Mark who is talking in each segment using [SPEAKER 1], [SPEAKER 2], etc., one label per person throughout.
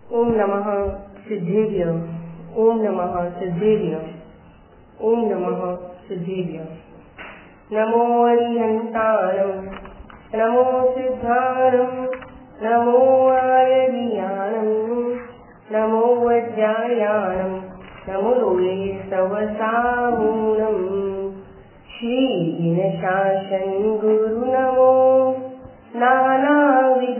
[SPEAKER 1] ओम नमः सिद्धेभ्य। ओम नमः सिद्धेभ्य। ओम नमः सिद्धेभ्य। नमो अरिहन्ताणं नमो सिद्धाणं नमो आर्याणं नमो वज्रायाणं नमो लोले सवसाहूणं श्री दिनशासन गुरु नमो नानाविध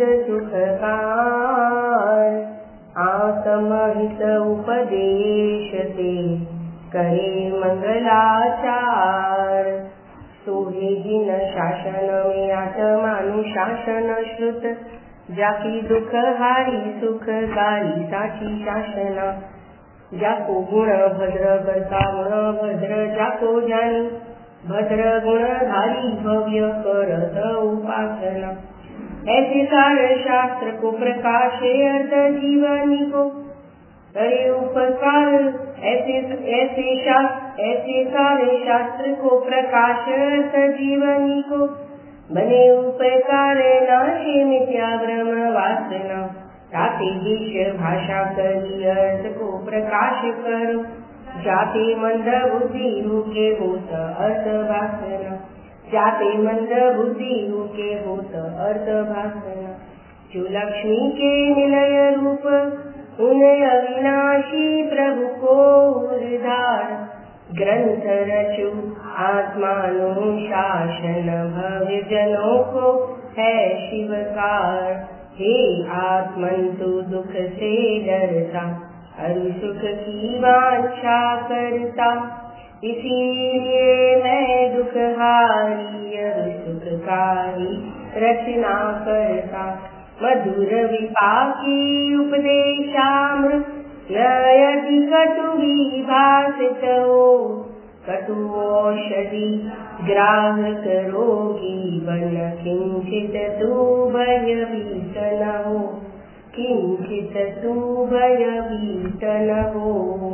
[SPEAKER 1] सुखकार आसमहित उपदेशते करे मंगलाचार सोहे दिन शासन में आत्मानुशासन श्रुत जाकी दुख हारी सुखकारी साची शासना जाको गुण भद्र करता गुण भद्र जाको जानी भद्र गुणधारी भव्य करत उपासना ऐसे सारे शास्त्र को प्रकाशे अर्थ जीवनी को करे उपकार ऐसे सारे शास्त्र को प्रकाश अर्थ जीवनी को बने उपकार नाशे मिथ्या भ्रम वासना ताते देश भाषा करी अर्थ को प्रकाश करो जाते मंद बुद्धि रूके होत अर्थ भाषना जाते मंद बुद्धि रूके होत अर्थ भाषना जो लक्ष्मी के निलय रूप उन अविनाशी प्रभु को उद्धार ग्रंथ रचु आत्मानुशासन भव्य जनों को है शिवकार हे आत्मन तू दुख से डरता अरु सुख की वांछा करता इसीलिए मैं दुखहारी अरु सुखकारी रचना करता मधुर विपाकी उपदेशामृत नयति कटु विभाषित हो कटु औषधि ग्राहक रोगी बन किंचित तू भयभीत न हो किंचित तू भयभीत न हो।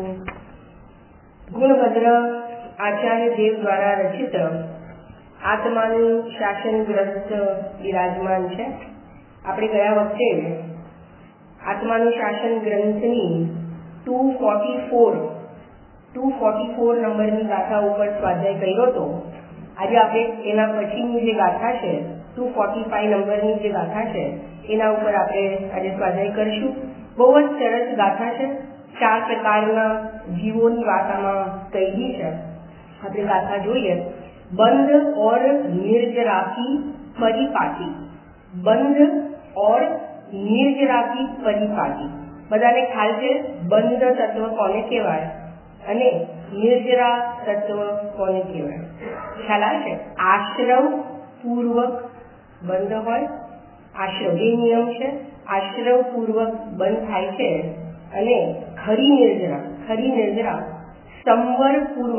[SPEAKER 1] गुणभद्र आचार्य देव द्वारा रचित आत्मानु शासन ग्रंथ विराजमान है। આપણે ગયા વખતે આત્માનુશાસન ગ્રંથની 244 નંબરની ગાથા ઉપર સ્વાધ્યાય કર્યો હતો। આજે આપણે એના પછીની જે ગાથા છે 245 નંબરની જે ગાથા છે એના ઉપર આપણે આજે સ્વાધ્યાય કરીશું। બહુ જ સરસ ગાથા છે। 4 પ્રકારના જીવોની વાતામાં કહેલી છે। આપણે ગાથા જોઈએ। બંધ और निर्जरा की परिपाटी। બંધ और निर्जरा की परिपाटी। બધાને ખ્યાલ છે બંધ તત્વ કોને કહેવાય અને નિર્જરા તત્વ કોને કહેવાય? ખ્યાલ આવે છે? આશ્રવ પૂર્વક બંધ હોય, આશ્રવ એ નિયમ છે, આશ્રવ પૂર્વક બંધ થાય છે। અને ખરી નિર્જરા સંવર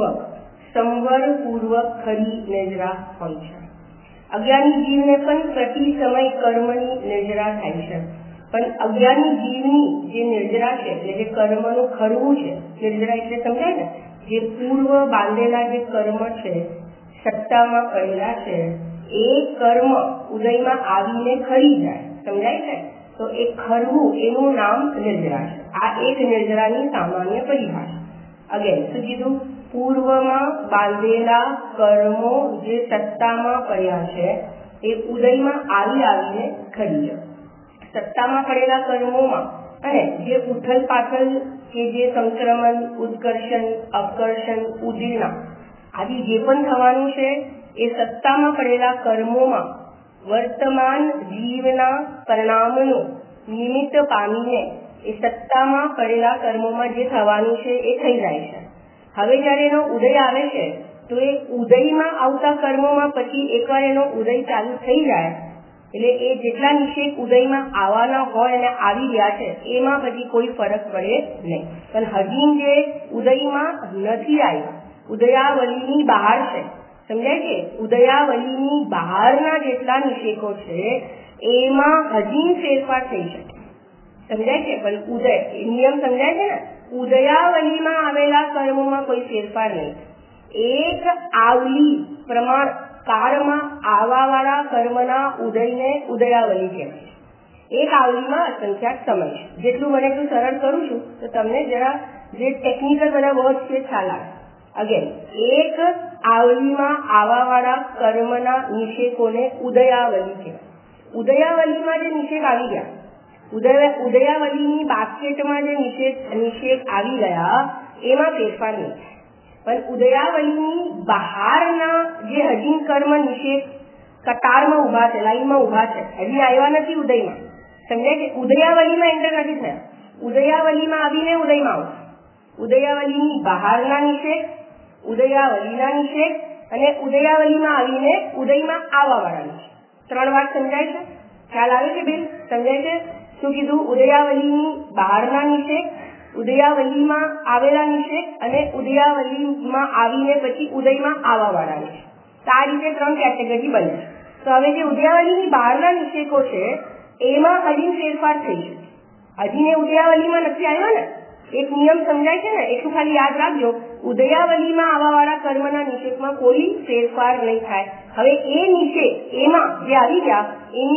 [SPEAKER 1] પૂર્વક ખરી નિર્જરા હોય છે। અજ્ઞાની જીવને પણ પ્રતિ સમય કર્મની નિર્જરા થાય છે, પણ અજ્ઞાની જીવની જે નિર્જરા છે એટલે જે કર્મનું ખરવું છે, નિર્જરા એટલે સમજાય ને, જે પૂર્વ બાંધેલા જે કર્મ છે, સત્તામાં પડેલા છે, એ કર્મ ઉદયમાં આવીને ખરી જાય, સમજાય છે? તો એ ખરવું એનું નામ નિર્જરા છે। આ એક નિર્જરાની સામાન્ય પરિભાષા। અગેન શું કીધું? પૂર્વમાં બાંધેલા કર્મો જે સત્તામાં પડ્યા છે એ ઉદયમાં આવીને ખરી જાય। સત્તામાં પડેલા કર્મોમાં અને જે ઉથલ પાથલ કે જે સંક્રમણ, ઉત્કર્ષણ, અપકર્ષણ, ઉદીર્ણા આદિ જે પણ થવાનું છે એ સત્તામાં પડેલા કર્મોમાં વર્તમાન જીવના પરિણામનું નિમિત્ત પામીને એ સત્તામાં પડેલા કર્મોમાં જે થવાનું છે એ થઈ જાય છે। હવે જ્યારે એનો ઉદય આવે છે તો એ ઉદયમાં આવતા કર્મોમાં પછી એકવાર એનો ઉદય ચાલુ થઈ જાય એટલે એ જેટલા નિષેક ઉદયમાં આવવાના હોય અને આવી રહ્યા છે એમાં પછી કોઈ ફરક પડે નહીં। પણ હજી જે ઉદયમાં નથી આવ્યા, ઉદયાવલીની બહાર છે, સમજાય છે? ઉદયાવલીની બહારના જેટલા નિષેકો છે એમાં હજી ફેરફાર થઈ શકે, સમજાય છે? પણ ઉદય નિયમ સમજાય છે ને? ઉદયાવલીમાં આવેલા કર્મોમાં કોઈ ફેરફાર નહીં। એક આવલી પ્રમાણ કાળમાં આવાવાળા કર્મના ઉદયને ઉદયાવલી કહેવાય। એક આવલીમાં અસંખ્યાત સમય છે. જેટલું મને એટલું સરળ કરું છું તો તમને જરા જે ટેકનિકલ બધા વર્ડ છે ખ્યાલ આવે. અગેન, એક આવલીમાં આવાવાળા કર્મના નિષેકોને ઉદયાવલી કહેવાય. ઉદયાવલીમાં જે નિષેક આવી ગયા, ઉદયાવલીની બાસ્કેટમાં જે નિષેક આવી ગયા એમાં ફેરફાર નહીં થાય. પણ ઉદયાવલીની બહારના જે હજીન કર્મ નિષેક કતારમાં ઉભા છે, લાઈનમાં ઉભા છે, હજી આવ્યા નથી ઉદયમાં, સમજાય કે ઉદયાવલીમાં એન્ટર નથી થયા. ઉદયાવલીમાં આવીને ઉદયમાં આવશે. ઉદયાવલીની બહારના નિષેક, ઉદયાવલીના નિષેક અને ઉદયાવલીમાં આવીને ઉદયમાં આવવાવાળા નિષેક. 3 વાત સમજાય છે? ખ્યાલ આવે છે બેન? સમજાય છે? શું કીધું? ઉદયાવલીની બહારના નિષેક, ઉદયાવલીમાં આવેલા નિષેક અને ઉદયાવલીમાં આવીને પછી ઉદયમાં આવવાવાળા નિષેક. તો આ રીતે 3 કેટેગરી બને. તો હવે જે ઉદયાવલીની બહારના નિષેકો છે એમાં હજી ફેરફાર થઈ છે. હજીને ઉદયાવલીમાં નથી આવ્યો ને, એક નિયમ સમજાય છે ને, એટલું ખાલી યાદ રાખજો. ઉદયાવલીમાં આવવાવાળા કર્મના નિષેકમાં કોઈ ફેરફાર નહીં થાય. હવે એ નિષેક એમાં જે આવી ગયા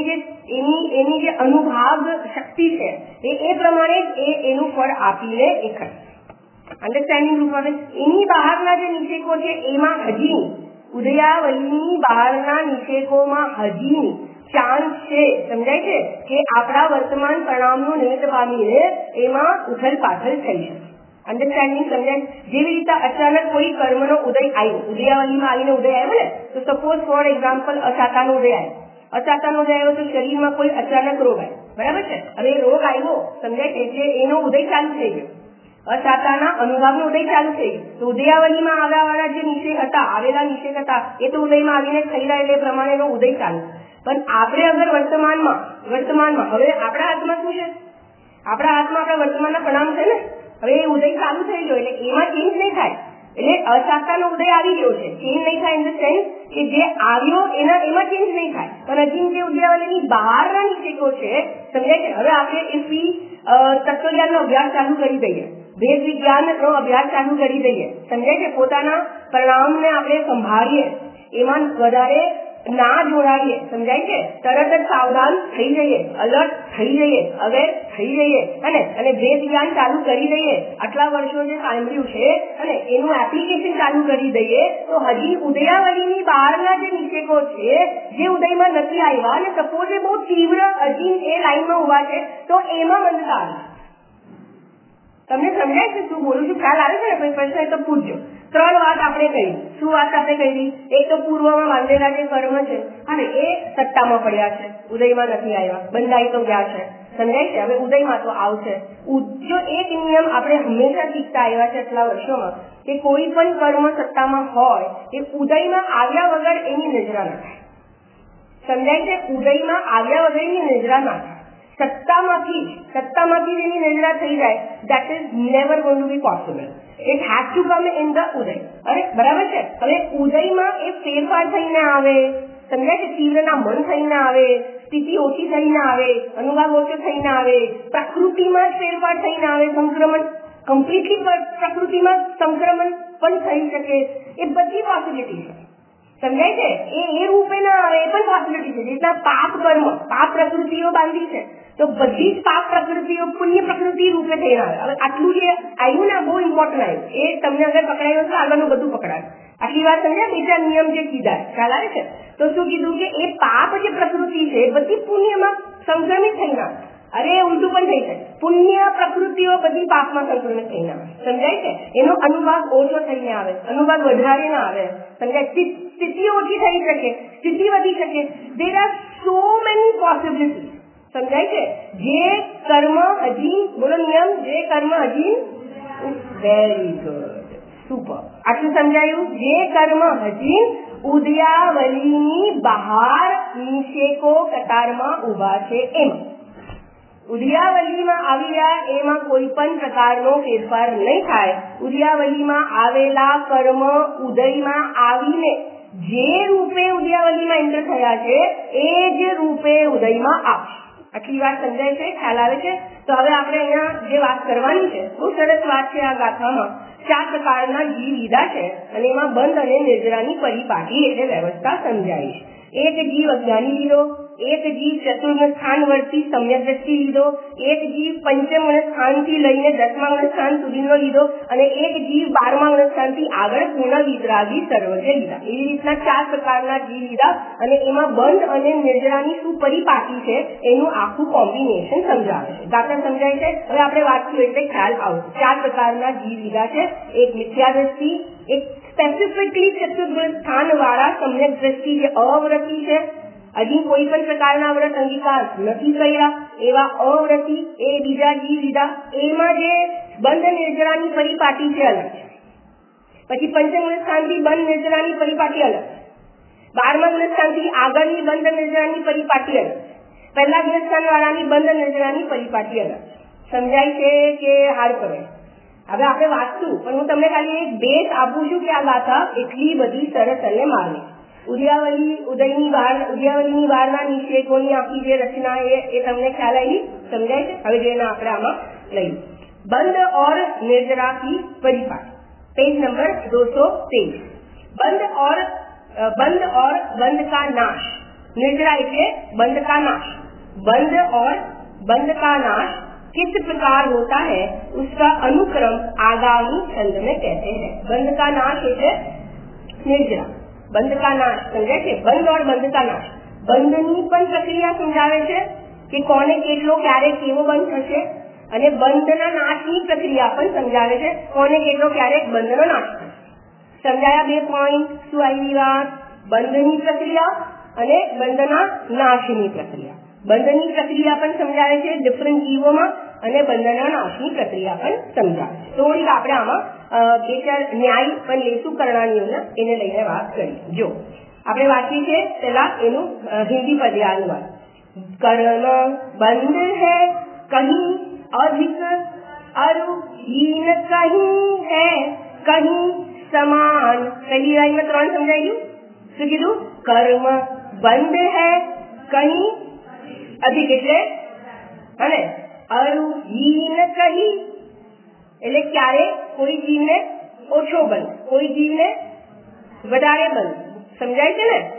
[SPEAKER 1] એની જે અનુભાગ શક્તિ છે એ પ્રમાણે એનું ફળ આપીને એ કરે. અન્ડરસ્ટેન્ડિંગ રૂપમાં એની બહારના જે નિષેકો છે એમાં હજી ઉદયાવલીની બહારના નિષેકોમાં હજી ચાન્સ છે, સમજાય છે, કે આપણા વર્તમાન પરિણામનું નિમિત્ત પામીને એમાં ઉથલ પાથલ થઈ શકે. અન્ડરસ્ટેન્ડિંગ સમજાય? જેવી રીતે અચાનક કોઈ કર્મનો ઉદય આવ્યો, ઉદયાવલીમાં આવીને ઉદય આવ્યો ને, તો સપોઝ ફોર એક્ઝામ્પલ અચાતાનો ઉદય આવ્યો. અચાતાનો ઉદય આવ્યો તો શરીરમાં કોઈ અચાનક રોગ આવ્યો, બરાબર છે? હવે રોગ આવ્યો, સમજાય છે, જે એનો ઉદય ચાલુ થઈ ગયો, અચાતાના અનુભાવનો ઉદય ચાલુ થઈ ગયો. તો ઉદયાવલીમાં આવ્યાવાળા જે નિષેક હતા, આવેલા નિષેક હતા, એ તો ઉદયમાં આવીને થઈ રહ્યા એટલે પ્રમાણેનો ઉદય ચાલુ. પણ આપણે અગર વર્તમાનમાં હવે આપણા હાથમાં શું છે? આપણા હાથમાં આપણા વર્તમાનના પરિણામ છે ને. હવે એ ઉદય ચાલુ થઈ ગયો એટલે એમાં ચેન્જ નહીં થાય. એટલે અચાતાનો ઉદય આવી ગયો છે, ચેન્જ નહીં થાય ઇન ધ સેન્સ કે જે આવ્યો એમાં ચેન્જ નહીં થાય. પણ હજી જે ઉદયાવલીની બહારના નિષેકો છે, સમજાય છે? હવે આપણે એફી તત્વજ્ઞાનનો અભ્યાસ ચાલુ કરી દઈએ, ભેદ વિજ્ઞાનનો અભ્યાસ ચાલુ કરી દઈએ, સમજાય છે? પોતાના પરિણામને આપણે સંભાળીએ, એમાં વધારે ના જોડાઈએ, સમજાય છે? તરત જ સાવધાન થઈ જઈએ, અલર્ટ થઈ જઈએ, અવેર થઈ જઈએ અને ભેદ જ્ઞાન ચાલુ કરી દઈએ. આટલા વર્ષો જે સાંભળ્યું છે અને એનું એપ્લિકેશન ચાલુ કરી દઈએ તો હજી ઉદયાવલીની બહારના જે નિષેકો છે જે ઉદયમાં નથી આવ્યા અને સપોઝ એ બહુ તીવ્ર હજી એ લાઈનમાં ઉભા છે તો એમાં મંદતા આવે. તમને સમજાય છે શું બોલું છું? ખ્યાલ આવે છે ને? કોઈ પ્રશ્ન એ તો પૂછજો. 3 વાત આપણે કહી. શું વાત આપણે કહી? એક તો પૂર્વમાં બાંધેલા જે કર્મ છે અને એ સત્તામાં પડ્યા છે, ઉદયમાં નથી આવ્યા, બંધાઈ તો ગયા છે, સમજાય છે? હવે ઉદયમાં તો આવશે. જો એક નિયમ આપણે હંમેશા શીખતા આવ્યા છે આટલા વર્ષોમાં કે કોઈ પણ કર્મ સત્તામાં હોય એ ઉદયમાં આવ્યા વગર એની નજરા ના થાય, સમજાય છે? ઉદયમાં આવ્યા વગર એની નજરા ના થાય. સત્તામાંથી એની નજરા થઈ જાય, that is never going to be possible. It has to come in the ઉદય. અરે બરાબર છે? હવે ઉદયમાં એ ફેરફાર થઈને આવે, સમજાય છે? તીવ્રના મન થઈને આવે, સ્થિતિ ઓછી થઈને આવે, અનુભાવ ઓછો થઈને આવે, પ્રકૃતિમાં જ ફેરફાર થઈને આવે, સંક્રમણ કમ્પ્લીટલી પ્રકૃતિમાં સંક્રમણ પણ થઈ શકે, એ બધી પોસિબિલિટી છે, સમજાય છે? એ રૂપે ના આવે એ પણ પોસિબિલિટી છે. જેટલા પાપ પ્રકૃતિઓ બાંધી છે તો બધી જ પાપ પ્રકૃતિઓ પુણ્ય પ્રકૃતિ રૂપે થઈને આવે. હવે આટલું જે આવ્યું ને બહુ ઇમ્પોર્ટન્ટ આવ્યું, એ તમને અગર પકડાયું તો આગળનું બધું પકડાય. આટલી વાત સમજ્યા? બીજા નિયમ જે કીધા ખ્યાલ આવે છે? તો શું કીધું કે એ પાપ જે પ્રકૃતિ છે બધી પુણ્યમાં સંક્રમિત થઈને આવે. અરે ઉલટું પણ થઈ જાય, પુણ્ય પ્રકૃતિઓ બધી પાપમાં સંક્રમિત થઈને આવે, સમજાય છે? એનો અનુભાગ ઓછો થઈને આવે, અનુભાગ વધારે ના આવે, સમજાય? સ્થિતિ ઓછી થઈ શકે, સ્થિતિ વધી શકે. There are so many possibility, સમજાય છે? જે કર્મ હજી, બોલો નિયમ, જે કર્મ હજી, વેરી ગુડ, સુપર. આટલું સમજાયું? જે કર્મ હજી ઉદયાવલીની બહાર નિષેકો કતારમાં ઉભા છે એમાં ઉદયાવલીમાં આવી ગયા એમાં કોઈ પણ પ્રકારનો ફેરફાર નહીં થાય. ઉદયાવલીમાં આવેલા કર્મ ઉદયમાં આવીને જે રૂપે ઉદયાવલીમાં એન્ટર થયા છે એ જ રૂપે ઉદયમાં આવશે. આટલી વાત સમજાય છે? ખ્યાલ આવે છે? તો હવે આપણે અહીંયા જે વાત કરવાની છે, બહુ સરસ વાત છે. આ ગાથામાં 4 પ્રકારના જીવ લીધા છે અને એમાં બંધ અને નિર્જરાની પરિપાટી એટલે વ્યવસ્થા સમજાવી છે. એક જીવ અજ્ઞાની લીધો, એક જીવ ચતુર્થ સ્થાન વર્તી સમ્યક દ્રષ્ટિ લીધો, એક જીવ પંચમ સ્થાનથી લઈને 10મા સ્થાન સુધીનો લીધો અને એક જીવ 12મા સ્થાનથી આગળ પૂર્ણ વિતરાગી સર્વજ્ઞ લીધા. એવી રીતના 4 પ્રકારના જીવ લીધા અને એમાં બંધ અને નિર્જરાની શું પરિપાટી છે એનું આખું કોમ્બિનેશન સમજાવે છે. દાખલા સમજાય છે. હવે આપણે વાંચ્યું એટલે ખ્યાલ આવશે. 4 પ્રકારના જીવ લીધા છે. એક મિથ્યા દ્રષ્ટિ, એક સ્પેસિફિકલી ચતુર્થ સ્થાન વાળા સમ્યક દ્રષ્ટિ જે અવ્રતી છે, હજી કોઈ પણ પ્રકારના વ્રત અંગીકાર નથી કર્યા એવા અવ્રતી, એ બીજા જીવ લીધા. એમાં જે બંધ નિર્જરાની પરિપાટી છે અલગ છે. પછી પંચમ સ્થાનથી બંધ નિર્જરાની પરિપાટી અલગ છે. 12મા સ્થાનથી આગળની બંધ નિર્જરાની પરિપાટી અલગ છે. પહેલા સ્થાન વાળાની બંધ નિર્જરાની પરિપાટી અલગ છે. સમજાય છે કે હાર કરે? હવે આપણે વાંચશું પણ હું તમને ખાલી એક બેઝ આપું છું કે આ ગાથા એટલી બધી સરસ અને માર્મિક. ઉદયાવલીની બહારના નિષેકોની આખી જે રચના એ તમને ખ્યાલ આવી? સમજાય છે? હવે જેને આપણે આમાં લઈએ. બંધ और निर्जरा की परिपाटी, पेज नंबर 223. बंद और बंद का नाश. निर्जरा એટલે बंद का नाश. बंद और बंद का नाश किस प्रकार होता है उसका अनुक्रम आगामी छंद में कहते हैं. बंद का नाश એટલે निर्जरा. બંધ કા નાશ સમજાય છે. બંધ और બંધ કા નાશ બંધની પણ પ્રક્રિયા સમજાવે છે કે કોને કેટલો ક્યારે કેવો બંધ થશે, અને બંધના નાશની પ્રક્રિયા પણ સમજાવે છે કોને કેટલો ક્યારે બંધનો નાશ થશે. સમજાયા 2 પોઈન્ટ. શું આવી વાત? બંધની પ્રક્રિયા અને બંધના નાશની પ્રક્રિયા. બંધની પ્રક્રિયા પણ સમજાવે છે ડિફરન્ટ જીવોમાં અને બંધના નાશની પ્રક્રિયા પણ સમજાવે છે. થોડીક આપણે આમાં 2-4 ન્યાય પણ લેશું કરણાનીઓના, એને લઈને વાત કરીએ. જો આપણે વાંચીએ છીએ પેલા એનું હિન્દી પદ્યાનુવાદ. કર્મ બંધ है कहीं अधिक अरु हीन कहीं है कहीं સમાન. પહેલી લાઈનમાં 3 સમજાઈ ગયું. શું કીધું? કર્મ બંધ है कहीं अधिक એટલે અને અરુ હીન કહી એટલે ક્યારે કોઈ જીવને ઓછો બંધ, કોઈ જીવને વધારે બંધ. સમજાય છે ને?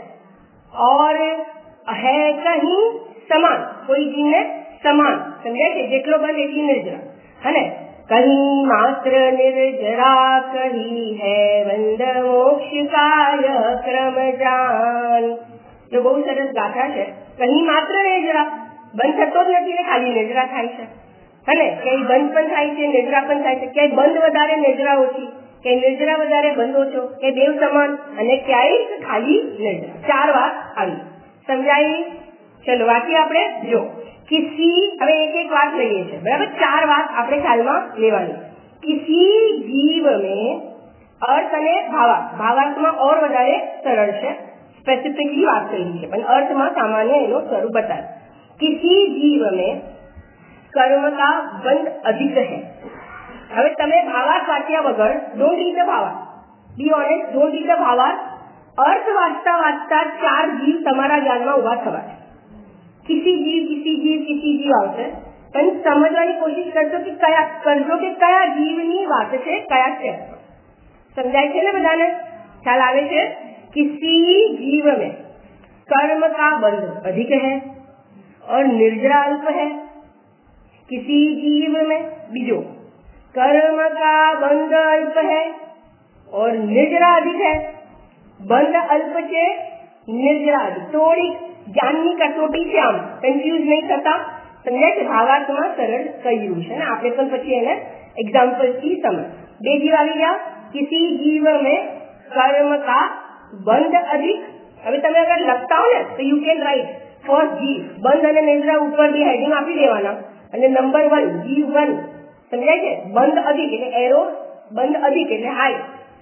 [SPEAKER 1] और है कहीं સમાન, કોઈ જીવને સમાન. સમજાય છે? જેટલો બંધ એટલી નિર્જરા. અને कहीं मात्र निर्जरा कही है वंद मोक्ष काय क्रम जान. જો બહુ સરસ ગાથા છે. કहीं માત્ર નિર્જરા, બંધ થતો જ નથી ને ખાલી નિર્જરા થાય છે. અને ક્યાંય બંધ પણ થાય છે, નિર્જરા પણ થાય છે. ક્યાંય બંધ વધારે નિર્જરા ઓછી, ક્યાંય નિર્જરા વધારે બંધ ઓછો, ક્યાંય બેવ સમાન અને ક્યાંય ખાલી નિર્જરા. 4 વાત આવી. સમજાય? ચલો વાંચીએ આપણે. જો કિસી, હવે એક વાત લઈએ છીએ બરાબર. 4 વાત આપણે ખ્યાલમાં લેવાની. કિસી જીવ में अर्थ અને ભાવાર્થ. ભાવાર્થમાં और વધારે સરળ છે, સ્પેસિફિકલી વાત કરી છે, પણ અર્થમાં સામાન્ય એનો સ્વરૂપ બતાવે. किसी जीव में कर्म का बंध अधिक है. હવે તમે ભાવાર્થ વાંચ્યા વગર ડોન્ટ રીડ ધ ભાવાર્થ. Be honest, don't read the ભાવાર્થ. અર્થ વાંચતા વાંચતા 4 જીવ તમારા ધ્યાનમાં ઉભા થવા છે. किसी जीव આવશે, પણ સમજવાની કોશિશ કરજો કે કયા જીવની વાત છે, કયા છે. સમજાય છે ને બધાને? ખ્યાલ આવે છે? किसी जीव में कर्म का बंध अधिक है और निर्जरा अल्प है. किसी जीव में बीजो कर्म का बंध अल्प है और निर्जरा अधिक है. બંધ અલ્પ છે, નિર્જરા अधिक. થોડી જ્ઞાનની કસોટી છે, આમ કન્ફ્યુઝ નહીં થતા. સમજાય છે? ભાવાર્થમાં સરળ કહ્યું છે ને, આપણે પણ પછી એને એક્ઝામ્પલથી સમજ. 2 જીવ આવી ગયા. किसी जीव में कर्म का बंध अधिक. હવે તમે અગર લખતા હો ને તો યુ કેન રાઈટ ફર્સ્ટ જીવ બંધ અને નિર્જરા ઉપર બી હેડિંગ આપી દેવાના અને નંબર 1 જીવ 1. સમજાય છે? બંધ અધિક એટલે એરો, બંધ અધિક એટલે હાઈ,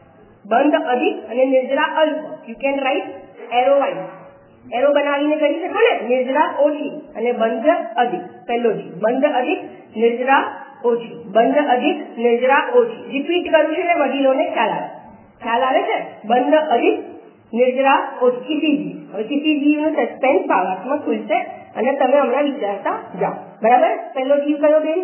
[SPEAKER 1] બંધ અધિક અને નિર્જરા અલ્પ. You can write arrow wise. Arrow બનાવીને કરી શકો ને. નિર્જરા ઓછી અને બંધ અધિક. પહેલો જીવ બંધ અધિક, નિર્જરા ઓછી, બંધ અધિક, નિર્જરા ઓછી. રિપીટ કરું છું ને વડીલોને ખ્યાલ આવે છે? બંધ અધિક, નિર્જરા ઓછી. કિસી જીવ. હવે કિસી જીવનું સસ્પેન્સ ભાવાર્થમાં ખુલશે અને તમે હમણાં વિચારતા જાઓ. બરાબર? પહેલો જીવ કયો બેન?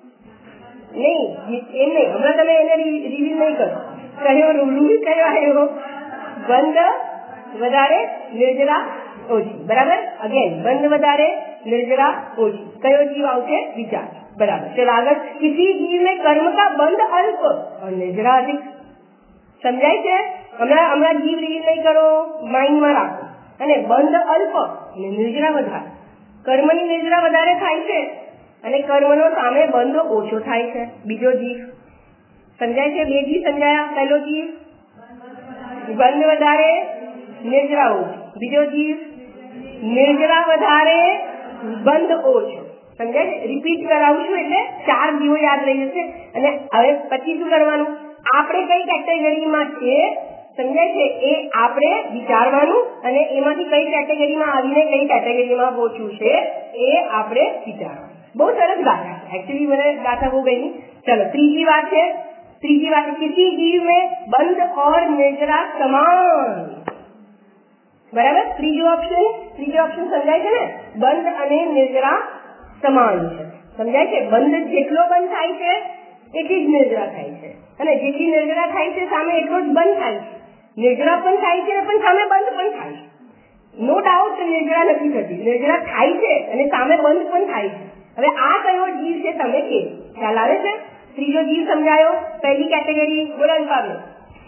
[SPEAKER 1] નહીં એમ નહીં, હમણાં તમે એને રિવીલ નહીં કરો. કયો રૂલ કયો આવ્યો? બંધ વધારે, નિર્જરા ઓછી. બરાબર. અગેન બંધ વધારે, निर्जरा ओછી. કયો જીવ આવશે? વિચાર. बराबर. चलो આગળ. किसी जीव में कर्म का बंध अल्प और निर्जरा अधिक. સમજાય છે? હમણાં જીવ રીડ નહીં કરો, માઇન્ડમાં રાખો. અને બંધ અલ્પ અને નિર્જરા વધારે. કર્મની નિર્જરા વધારે થાય છે અને કર્મનો સામે બંધ ઓછો થાય છે. બીજો જીવ સમજાય છે? બે જીવ સમજાયા. પહેલો જીવ બંધ વધારે, નિર્જરા ઓછી. બીજો જીવ નિર્જરા વધારે, બંધ ઓછો. સમજાય છે? રિપીટ કરાવું છું એટલે 4 જીવો યાદ રહી જશે. અને હવે પછી શું કરવાનું? આપણે કઈ કેટેગરીમાં છે સમજાય છે એ આપણે વિચારવાનું અને એમાંથી કઈ કેટેગરીમાં આવીને કઈ કેટેગરીમાં પહોંચવું છે એ આપણે વિચારવાનું. બહુ સરસ ગાથા છે. एक्चुअली મને ગાથા બહુ ગમી. चलो ત્રીજી વાત છે. किसी जीव में बंध और निर्जरा समान. बराबर. ત્રીજો ઓપ્શન સમજાય છે ને? બંધ અને નિર્જરા સમાન છે. સમજાય છે? બંધ જેટલો બંધ થાય છે એટલી જ નિર્જરા થાય છે અને જેટલી નિર્જરા થાય છે સામે એટલો જ બંધ થાય છે. નિર્જરા પણ થાય છે પણ સામે બંધ પણ થાય છે. નો ડાઉટ નિર્જરા નથી થતી, નિર્જરા થાય છે અને સામે બંધ પણ થાય છે. હવે આ કયો જીવ છે તમે કે ખ્યાલ આવે છે? ત્રીજો જીવ સમજાયો. પહેલી કેટેગરી બોલો અલ્ફાબેટ.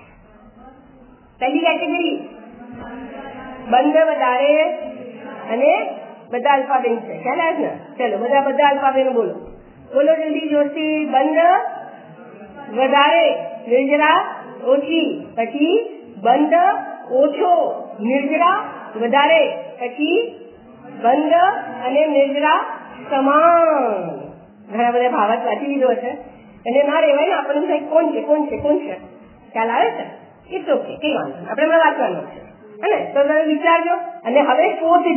[SPEAKER 1] પહેલી કેટેગરી બંધ વધારે અને બધા અલ્ફાબેટ છે. ખ્યાલ આવે ને? ચલો બધા અલ્ફાબેટ બોલો જલ્દી જોરથી. બંધ વધારે, નિર્જરા ઓછી. પછી બંધ ઓછો, નિર્જરા વધારે. પછી બંધ અને નિર્જરા સમાન. ઘણા બધા ભાવાર્થ વાંચી લીધો છે એટલે ના રહેવાય ને આપણને કોણ છે ખ્યાલ આવે છે? ઇટ્સ ઓકે, કઈ વાંધો નહીં, આપણે વાંચવાનું છે હે. તો તમે વિચારજો. અને હવે फोर्थ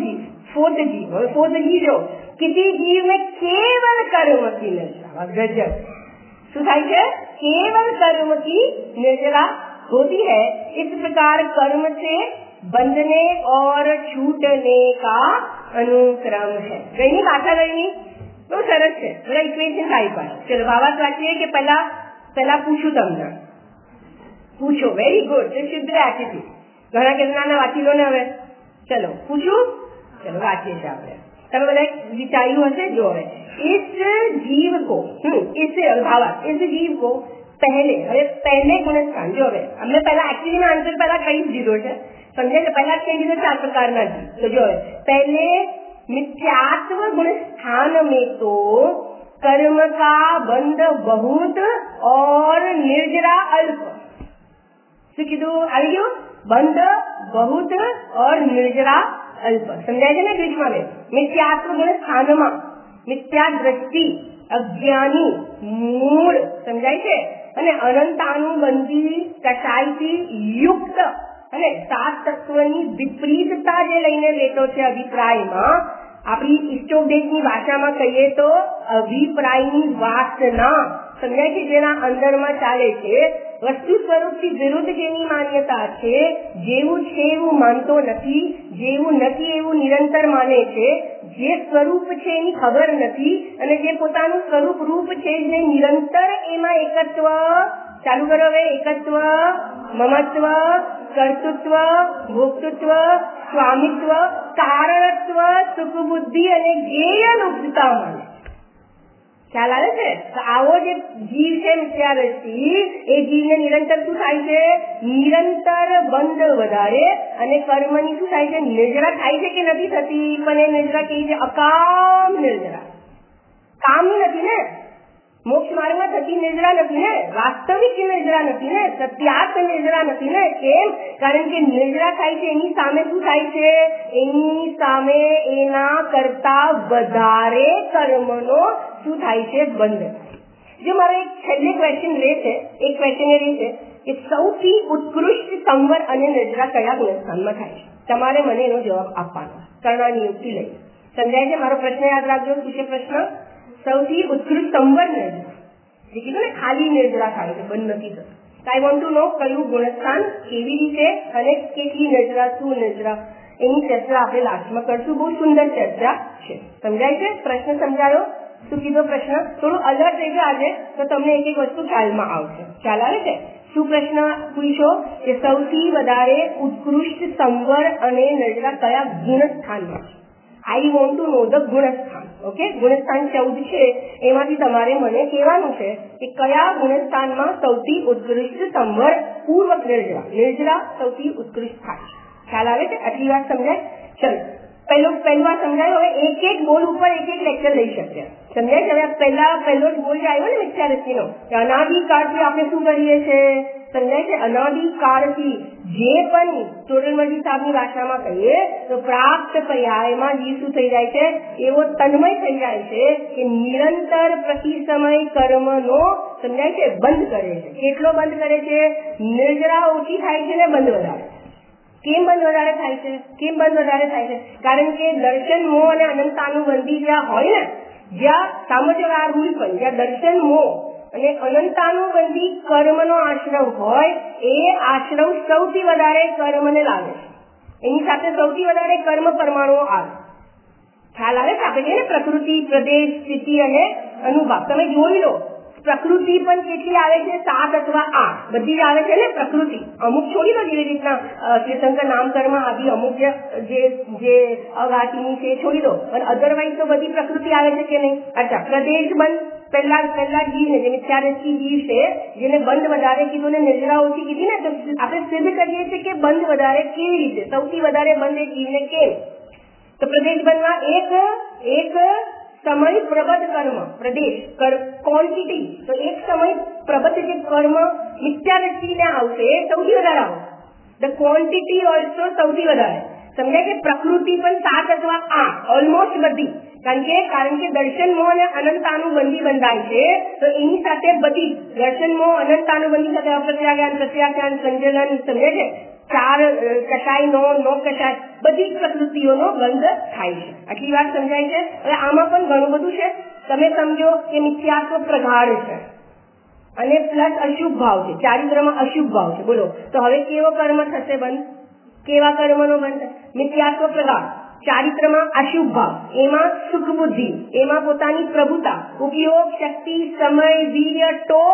[SPEAKER 1] जीव जो किसी जीव में केवल कर्म की निर्जरा. गजब. શું થાય છે? केवल कर्म की निर्जरा होती है. इस प्रकार कर्म से बंधने और छूटने का अनुक्रम है. कहीं नहीं गाथा गई नहीं. બહુ સરસ છે. બધા ઇક્વેશન આવી પાસે. ચલો ભાવાર્થ વાંચીએ કે પહેલા પૂછું તમને. પૂછો. Very good. શુદ્ધ એટીટ્યુડ. ઘણા કેટલાના વાંચી લો ને હવે. चलो पूछूं. चलो वाक्य से आपने તમે બધા વિચાર્યું હશે. જો હવે इस जीव को इस जीव को पहले गुणस्थान जो હવે हमने पहला एक्चुअली में आंसर पहला कई जीरो है समझे. तो पहला कई जीरो 4 प्रकारना जीव. तो जो है पहले मिथ्यात्व गुणस्थान में तो कर्म का बंध बहुत और निर्जरा अल्प. શું કીધું? આવી ગયું? બંધ बहुत और निर्जरा अल्प. समझाय છે ને ગ્રીકમાં? મિથ્યાત્વ ગુણ સ્થાનમાં મિથ્યા દ્રષ્ટિ, અજ્ઞાની, મૂળ સમજાય છે અને અનંતાનુબંધી કસાઈથી યુક્ત અને 7 તત્વની વિપરીતતા જે લઈને લેતો છે અભિપ્રાયમાં. આપણી ઇષ્ટોપદેશની ભાષામાં કહીએ તો અભિપ્રાયની વાસના સમજાય છે જેના અંદરમાં ચાલે છે. વસ્તુ સ્વરૂપથી વિરુદ્ધ જેની માન્યતા છે. જેવું છે એવું માનતો નથી, જેવું નથી એવું નિરંતર માને છે. જે સ્વરૂપ છે એની ખબર નથી અને જે પોતાનું સ્વરૂપ રૂપ છે જે નિરંતર એમાં એકત્વ ચાલુ કરો. હવે એકત્વ, મમત્વ, કર્તૃત્વ, ભોક્તૃત્વ, સ્વામિત્વ, કારણત્વ, સુખ બુદ્ધિ અને જ્ઞેય લુપ્તતા માને. ખ્યાલ આવે છે? તો આવો જે જીવ છે મિથ્યા દ્રષ્ટિ, એ જીવને નિરંતર શું થાય છે? નિરંતર બંધ વધારે અને કર્મની શું થાય છે? નિર્જરા થાય છે કે નથી થતી? પણ એ નિર્જરા કેવી છે? અકામ નિર્જરા. કામની નથી ને? મોક્ષ માર્ગમાં થતી નિર્જરા નથી ને? વાસ્તવિક નિર્જરા નથી ને? સત્યાર્થ નિર્જરા નથી ને? કેમ? કારણ કે નિર્જરા થાય છે એની સામે શું થાય છે? એની સામે એના કરતા વધારે કર્મનો શું થાય છે? બંધ. જો મારો એક છેલ્લે ક્વેશ્ચન છે કે સૌથી ઉત્કૃષ્ટ સંવર અને નિર્જરા કયા ગુણસ્થાનમાં થાય છે? તમારે મને એનો જવાબ આપવાનો કર્ણાનિયુક્તિ લઈ. સમજાય છે? મારો પ્રશ્ન યાદ રાખજો. શું છે પ્રશ્ન? સૌથી ઉત્કૃષ્ટ સંવર નિર્જરા. જે કીધું ને ખાલી નિર્જરા થાય છે, બંધ નથી થતું. આઈ વોન્ટ ટુ નો કયું ગુણસ્થાન, કેવી રીતે અને કેટલી નિર્જરા, શું નિર્જરા, એની ચર્ચા આપણે લાસ્ટમાં કરશું. બહુ સુંદર ચર્ચા છે. સમજાય છે? પ્રશ્ન સમજાયો? શું કીધો પ્રશ્ન? થોડું અલર્ટ રહેજો આજે તો તમને એક વસ્તુ ખ્યાલમાં આવશે. ખ્યાલ આવે છે? શું પ્રશ્ન પૂછ્યો કે સૌથી વધારે ઉત્કૃષ્ટ સંવર અને નિર્જરા કયા ગુણસ્થાનમાં છે? I want to know the ગુણસ્થાન. ઓકે, ગુણસ્થાન 14 છે, એમાંથી તમારે મને કહેવાનું છે કે કયા ગુણસ્થાનમાં સૌથી ઉત્કૃષ્ટ સંવર પૂર્વક નિર્જરા સૌથી ઉત્કૃષ્ટ થાય છે. ખ્યાલ આવે છે? આટલી વાત સમજાય? ચલો, પહેલું વાર સમજાયું. હવે એક એક બોલ ઉપર એક એક લેક્ચર લઈ શકીએ. સમજાય છે? હવે પહેલો જ બોલ જે આવ્યો ને મિથ્યાદૃષ્ટિનો, કે અનાદિકાળથી આપણે શું કરીએ છીએ? સમજાય છે? અનાદિકાળથી જે પણ ચોરણમલજી સાહેબની ભાષામાં કહીએ તો પ્રાપ્ત પર્યાયમાં જીવ શું થઈ જાય છે? એવો તન્મય થઈ જાય છે કે નિરંતર પ્રતિ સમય કર્મનો સમજાય છે બંધ કરે છે. કેટલો બંધ કરે છે? નિર્જરા ઓછી થાય છે ને બંધ વધારે. કેમ બંધ વધારે થાય છે? કેમ બંધ વધારે થાય છે? કારણ કે દર્શન મોહ અને અનંતાનુબંધી જ્યાં હોય ને, જ્યાં સામજ્યવાર રૂલ પણ જ્યાં દર્શન મોહ અને અનંતાનુબંધી કર્મનો આશ્રવ હોય, એ આશ્રવ સૌથી વધારે કર્મને લાગે છે. એની સાથે સૌથી વધારે કર્મ પરમાણુઓ આવે. ખ્યાલ આવે છે? આપણે કહીએ ને પ્રકૃતિ, પ્રદેશ, સ્થિતિ અને અનુભાવ. તમે જોઈ લો, પ્રકૃતિ પણ કેટલી આવે છે? 7 અથવા 8 બધી જ આવે છે ને પ્રકૃતિ. અમુક છોડી દો, જેવી રીતના તીર્થંકર નામકર્મ આદિ અમુક જે અઘાતીની છે છોડી દો, અને અધરવાઇઝ તો બધી પ્રકૃતિ આવે છે કે નહીં? અચ્છા, પ્રદેશ બંધ પહેલા જીવને જે મિથ્યાદૃષ્ટિ જીવ છે, જેને બંધ વધારે કીધું ને નિર્જરા ઓછી કીધી ને, તો આપણે સિદ્ધ કરીએ છીએ કે બંધ વધારે કેવી રીતે? સૌથી વધારે બંધ એક જીવને કેમ? તો પ્રદેશ બંધમાં એક સમય પ્રબદ્ધ કર્મ, પ્રદેશ ક્વોન્ટિટી, તો એક સમય પ્રબદ્ધ જે કર્મ મિથ્યાદૃષ્ટિને આવશે સૌથી વધારે આવશે. ધ ક્વોન્ટિટી ઓલ્સો સૌથી વધારે. સમજાય કે પ્રકૃતિ પણ 7 અથવા 8 ઓલમોસ્ટ બધી. કારણ કે દર્શન મોહ અને અનંતાનુબંધી બંધાય છે, તો એની સાથે બધી દર્શન મોહ અનંતાનુબંધી સાથે અપ્રત્યાખ્યાન, પ્રત્યાખ્યાન, સંજલન, સમજે છે? 4 કશાય નો કશાય બધી જ પ્રકૃતિઓનો બંધ થાય છે. આટલી વાત સમજાય છે? હવે આમાં પણ ઘણું બધું છે. તમે સમજો કે મિથ્યાત્વ પ્રગાઢ છે અને પ્લસ અશુભ ભાવ છે, ચારિત્રમાં અશુભ ભાવ છે. બોલો, તો હવે કેવો કર્મ થશે બંધ? કેવા કર્મનો બંધ? મિથ્યાત્વ પ્રગાઢ, ચારિત્રમાં અશુભ ભાવ, એમાં સુખ બુદ્ધિ, એમાં પોતાની પ્રભુતા, ઉપયોગ શક્તિ, સમય, વીર્ય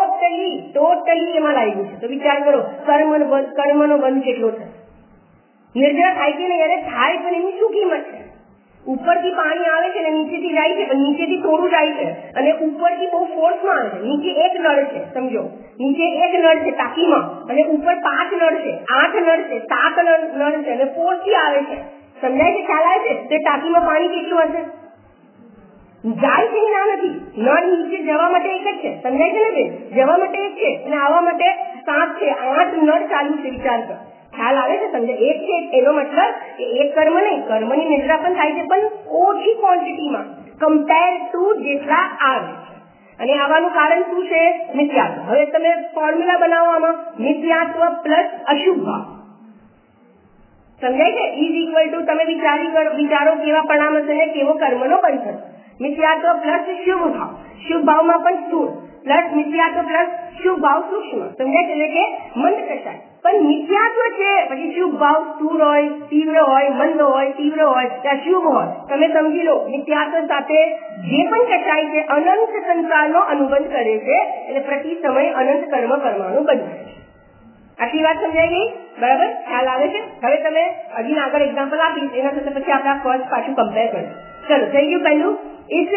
[SPEAKER 1] ટોટલી એમાં લાગ્યું છે. તો વિચાર કરો, કર્મનો બંધ કેટલો થશે? નિર્જરા થાય કે નહીં? અરે થાય, પણ એની શું કિંમત છે? ઉપરથી પાણી આવે છે ને નીચેથી જાય છે, પણ નીચેથી થોડું જાય છે અને ઉપરથી બહુ ફોર્સમાં આવે છે. નીચે એક નળ છે, સમજો, નીચે એક નળ છે ટાંકીમાં, અને ઉપર 5 નળ છે, 8 નળ છે, 7 નળ છે, અને ફોર્સથી આવે છે. સમજાય છે? ખ્યાલ આવે છે? તે ટાંકીમાં પાણી કેટલું હશે? જાય છે ના નથી? નળ નીચે જવા માટે એક જ છે. સમજાય છે ને બેન? જવા માટે એક છે અને આવવા માટે 7 છે, 8 નળ ચાલુ છે. વિચાર કર. ખ્યાલ આવે છે? સમજે? એક છે, એનો મતલબ કે એક કર્મ નહીં, કર્મની નિદ્રા પણ થાય છે, પણ ઓછી ક્વોન્ટિટીમાં કમ્પેર ટુ જેટલા આવે છે. અને આવવાનું કારણ શું છે? મિથ્યાત્વ. હવે તમે ફોર્મ્યુલા બનાવો આમાં, મિથ્યાત્વ પ્લસ અશુભ ભાવ. સમજાય છે? ઇઝ ઇક્વલ ટુ, તમે વિચારો કેવા પરિણામ હશે ને કેવો કર્મનો બંધ થશે. મિથ્યાત્વ પ્લસ શુભ ભાવ, શુભ ભાવમાં પણ સ્થૂળ, પ્લસ મિથ્યાત્વ પ્લસ શુભ ભાવ સૂક્ષ્મ. સમજાય છે? એટલે કે મંદ કશાય. પણ મિથ્યાત્વ છે, પછી શુભ ભાવ સ્થૂળ હોય, તીવ્ર હોય, મંદ હોય, તીવ્ર હોય કે અશુભ હોય. તમે સમજી લો, મિથ્યાત્વ સાથે જે પણ કશાય છે અનંત સંસારનો અનુબંધ કરે છે, એટલે પ્રતિ સમય અનંત કર્મ પરમાણુ બંધ કરે છે. આટલી વાત સમજાઈ ગઈ? બરાબર? ખ્યાલ આવે છે? હવે તમે હજી આગળ એક્ઝામ્પલ આપીશ, એના સાથે પછી આપણે ફર્સ્ટ પાછું કમ્પેર કરીએ. चलो થઈ ગયું પહેલું. इस